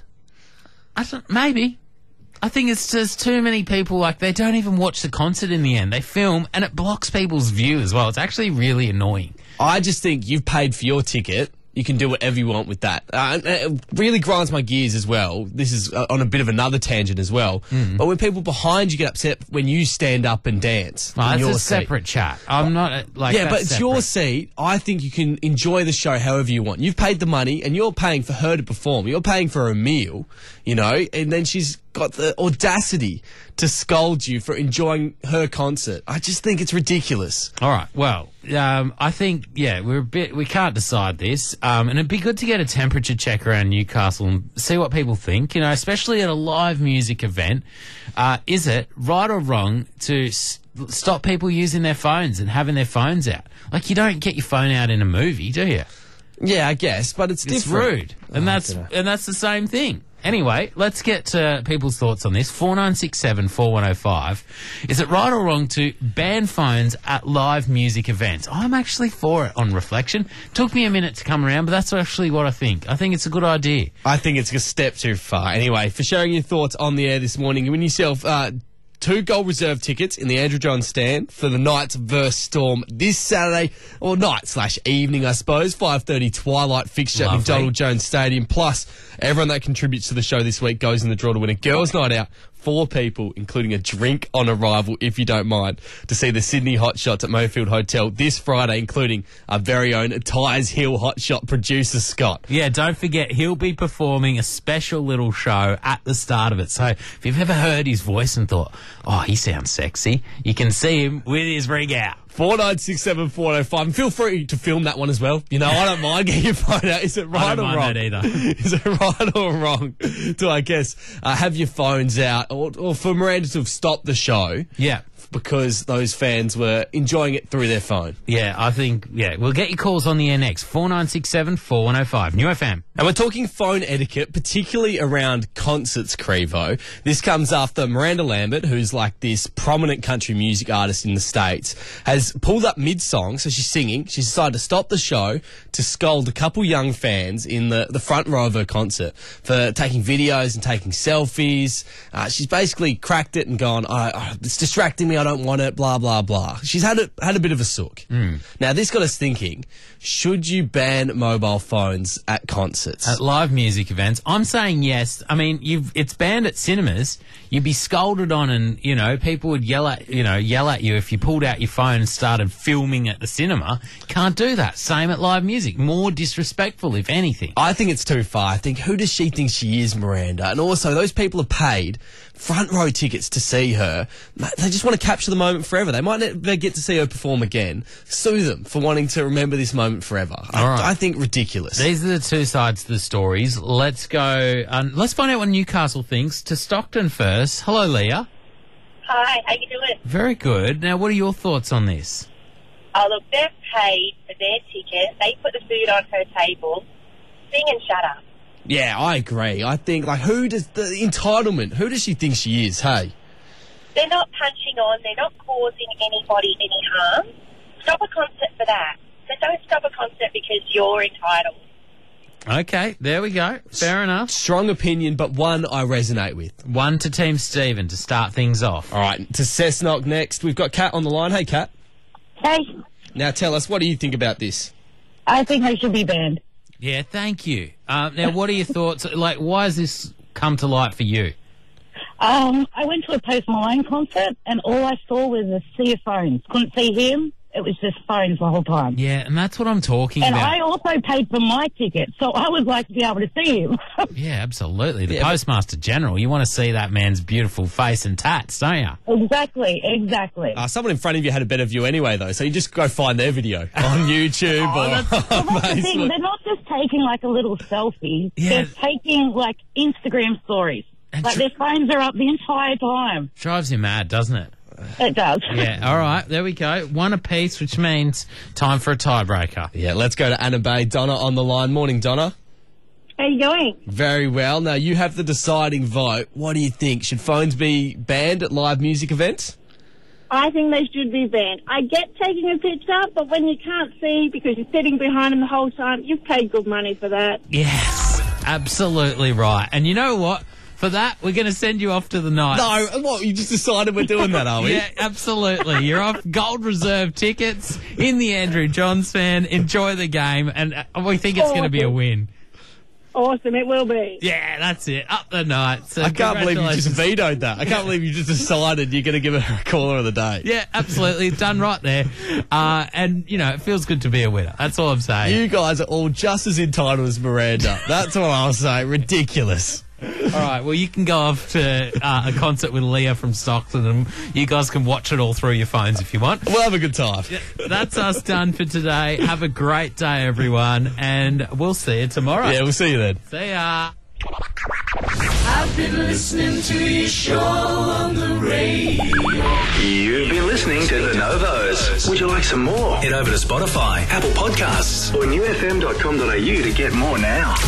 I don't, maybe. I think it's just too many people, like, they don't even watch the concert in the end. They film, and it blocks people's view as well. It's actually really annoying. I just think you've paid for your ticket. You can do whatever you want with that. Uh, it really grinds my gears as well. This is uh, on a bit of another tangent as well. Mm. But when people behind you get upset when you stand up and dance. Oh, in that's your a seat. separate chat. I'm not, uh, like, yeah, that's but it's your separate. seat. I think you can enjoy the show however you want. You've paid the money and you're paying for her to perform. You're paying for a meal, you know, and then she's got the audacity to scold you for enjoying her concert. I just think it's ridiculous. All right. Well, um, I think, yeah, we're a bit, we can't decide this. Um, and it'd be good to get a temperature check around Newcastle and see what people think, you know, especially at a live music event. Uh, is it right or wrong to s- stop people using their phones and having their phones out? Like, you don't get your phone out in a movie, do you? Yeah, I guess, but it's, It's different. rude. And Oh, that's, I dunno. and that's the same thing. Anyway, let's get to people's thoughts on this. four nine six seven, four one oh five. Is it right or wrong to ban phones at live music events? I'm actually for it on reflection. Took me a minute to come around, but that's actually what I think. I think it's a good idea. I think it's a step too far. Anyway, for sharing your thoughts on the air this morning, win yourself uh, two gold reserve tickets in the Andrew John stand for the Knights versus Storm this Saturday, or night slash evening, I suppose. five thirty twilight fixture Lovely. in Donald Jones Stadium. Plus, everyone that contributes to the show this week goes in the draw to win a girls' night out. Four people, including a drink on arrival, if you don't mind, to see the Sydney Hot Shots at Mayfield Hotel this Friday, including our very own Tyres Hill Hot Shot producer, Scott. Yeah, don't forget, he'll be performing a special little show at the start of it. So if you've ever heard his voice and thought, oh, he sounds sexy, you can see him with his rig out. four nine six seven four oh five. And feel free to film that one as well. You know, I don't mind getting your phone out. Is it right I don't or mind wrong? that either. Is it right or wrong to, I guess, uh, have your phones out, or, or for Miranda to have stopped the show? Yeah. Because those fans were enjoying it through their phone. Yeah, I think, yeah, we'll get your calls on the air next. four nine six seven four one oh five. New F M. And we're talking phone etiquette, particularly around concerts, Crevo. This comes after Miranda Lambert, who's like this prominent country music artist in the States, has pulled up mid-song, so she's singing. She's decided to stop the show to scold a couple young fans in the, the front row of her concert for taking videos and taking selfies. Uh, she's basically cracked it and gone, oh, oh, it's distracting me, I don't want it, blah, blah, blah. She's had a, had a bit of a sook. Mm. Now, this got us thinking, should you ban mobile phones at concerts? At live music events, I'm saying yes. I mean, you've it's banned at cinemas. You'd be scolded on, and you know people would yell at you know yell at you if you pulled out your phone and started filming at the cinema. Can't do that. Same at live music. More disrespectful, if anything. I think it's too far. I think, who does she think she is, Miranda? And also, those people are paid front row tickets to see her. They just want to capture the moment forever. They might never get to see her perform again. Sue them for wanting to remember this moment forever. I, All right. I think ridiculous. These are the two sides to the stories. Let's go. Um, let's find out what Newcastle thinks. To Stockton first. Hello, Leah. Hi, how you doing? Very good. Now, what are your thoughts on this? Oh, look, they've paid for their ticket. They put the food on her table. Sing and shut up. Yeah, I agree. I think, like, who does the entitlement? Who does she think she is? Hey, They're not punching on. They're not causing anybody any harm. Stop a concert for that. So don't stop a concert because you're entitled. Okay, there we go. Fair enough. Strong opinion, but one I resonate with. One to Team Stephen to start things off. All right, to Cessnock next. We've got Kat on the line. Hey, Kat. Hey, Now tell us, what do you think about this? I think they should be banned. Yeah, thank you. Uh, now, what are your thoughts? Like, why has this come to light for you? Um, I went to a Post Malone concert, and all I saw was a sea of phones. Couldn't see him. It was just phones the whole time. Yeah, and that's what I'm talking And about. I also paid for my ticket, so I would like to be able to see him. Yeah, absolutely. The Yeah, but- Postmaster General, you want to see that man's beautiful face and tats, don't you? Exactly, exactly. Uh, someone in front of you had a better view anyway, though, so you just go find their video on YouTube or on Well, that's the thing. Facebook. They're not just taking like a little selfie. Yeah. They're taking like Instagram stories. And Like tr- their phones are up the entire time. Drives you mad, doesn't it? It does. Yeah, all right, there we go. One apiece, which means time for a tiebreaker. Yeah, let's go to Anna Bay. Donna on the line. Morning, Donna. How you going? Very well. Now, you have the deciding vote. What do you think? Should phones be banned at live music events? I think they should be banned. I get taking a picture, but when you can't see because you're sitting behind them the whole time, you've paid good money for that. Yes, absolutely right. And you know what? For that, we're going to send you off to the night. No, what? You just decided we're doing that, are we? Yeah, absolutely. You're off gold reserve tickets in the Andrew Johns fan. Enjoy the game, and uh, we think it's going to be a win. Awesome, it will be. Yeah, that's it. Up the night. So I can't believe you just congratulations. vetoed that. I can't believe you just decided you're going to give her a caller of the day. Yeah, absolutely. Done right there. Uh, and, you know, it feels good to be a winner. That's all I'm saying. You guys are all just as entitled as Miranda. That's what I'll say. Ridiculous. All right, well, you can go off to uh, a concert with Leah from Stockton, and you guys can watch it all through your phones if you want. We'll have a good time. Yeah, that's us done for today. Have a great day, everyone, and we'll see you tomorrow. Yeah, we'll see you then. See ya. I've been listening to your show on the radio. You've been listening to The Novos. Would you like some more? Head over to Spotify, Apple Podcasts, or new f m dot com dot a u to get more now.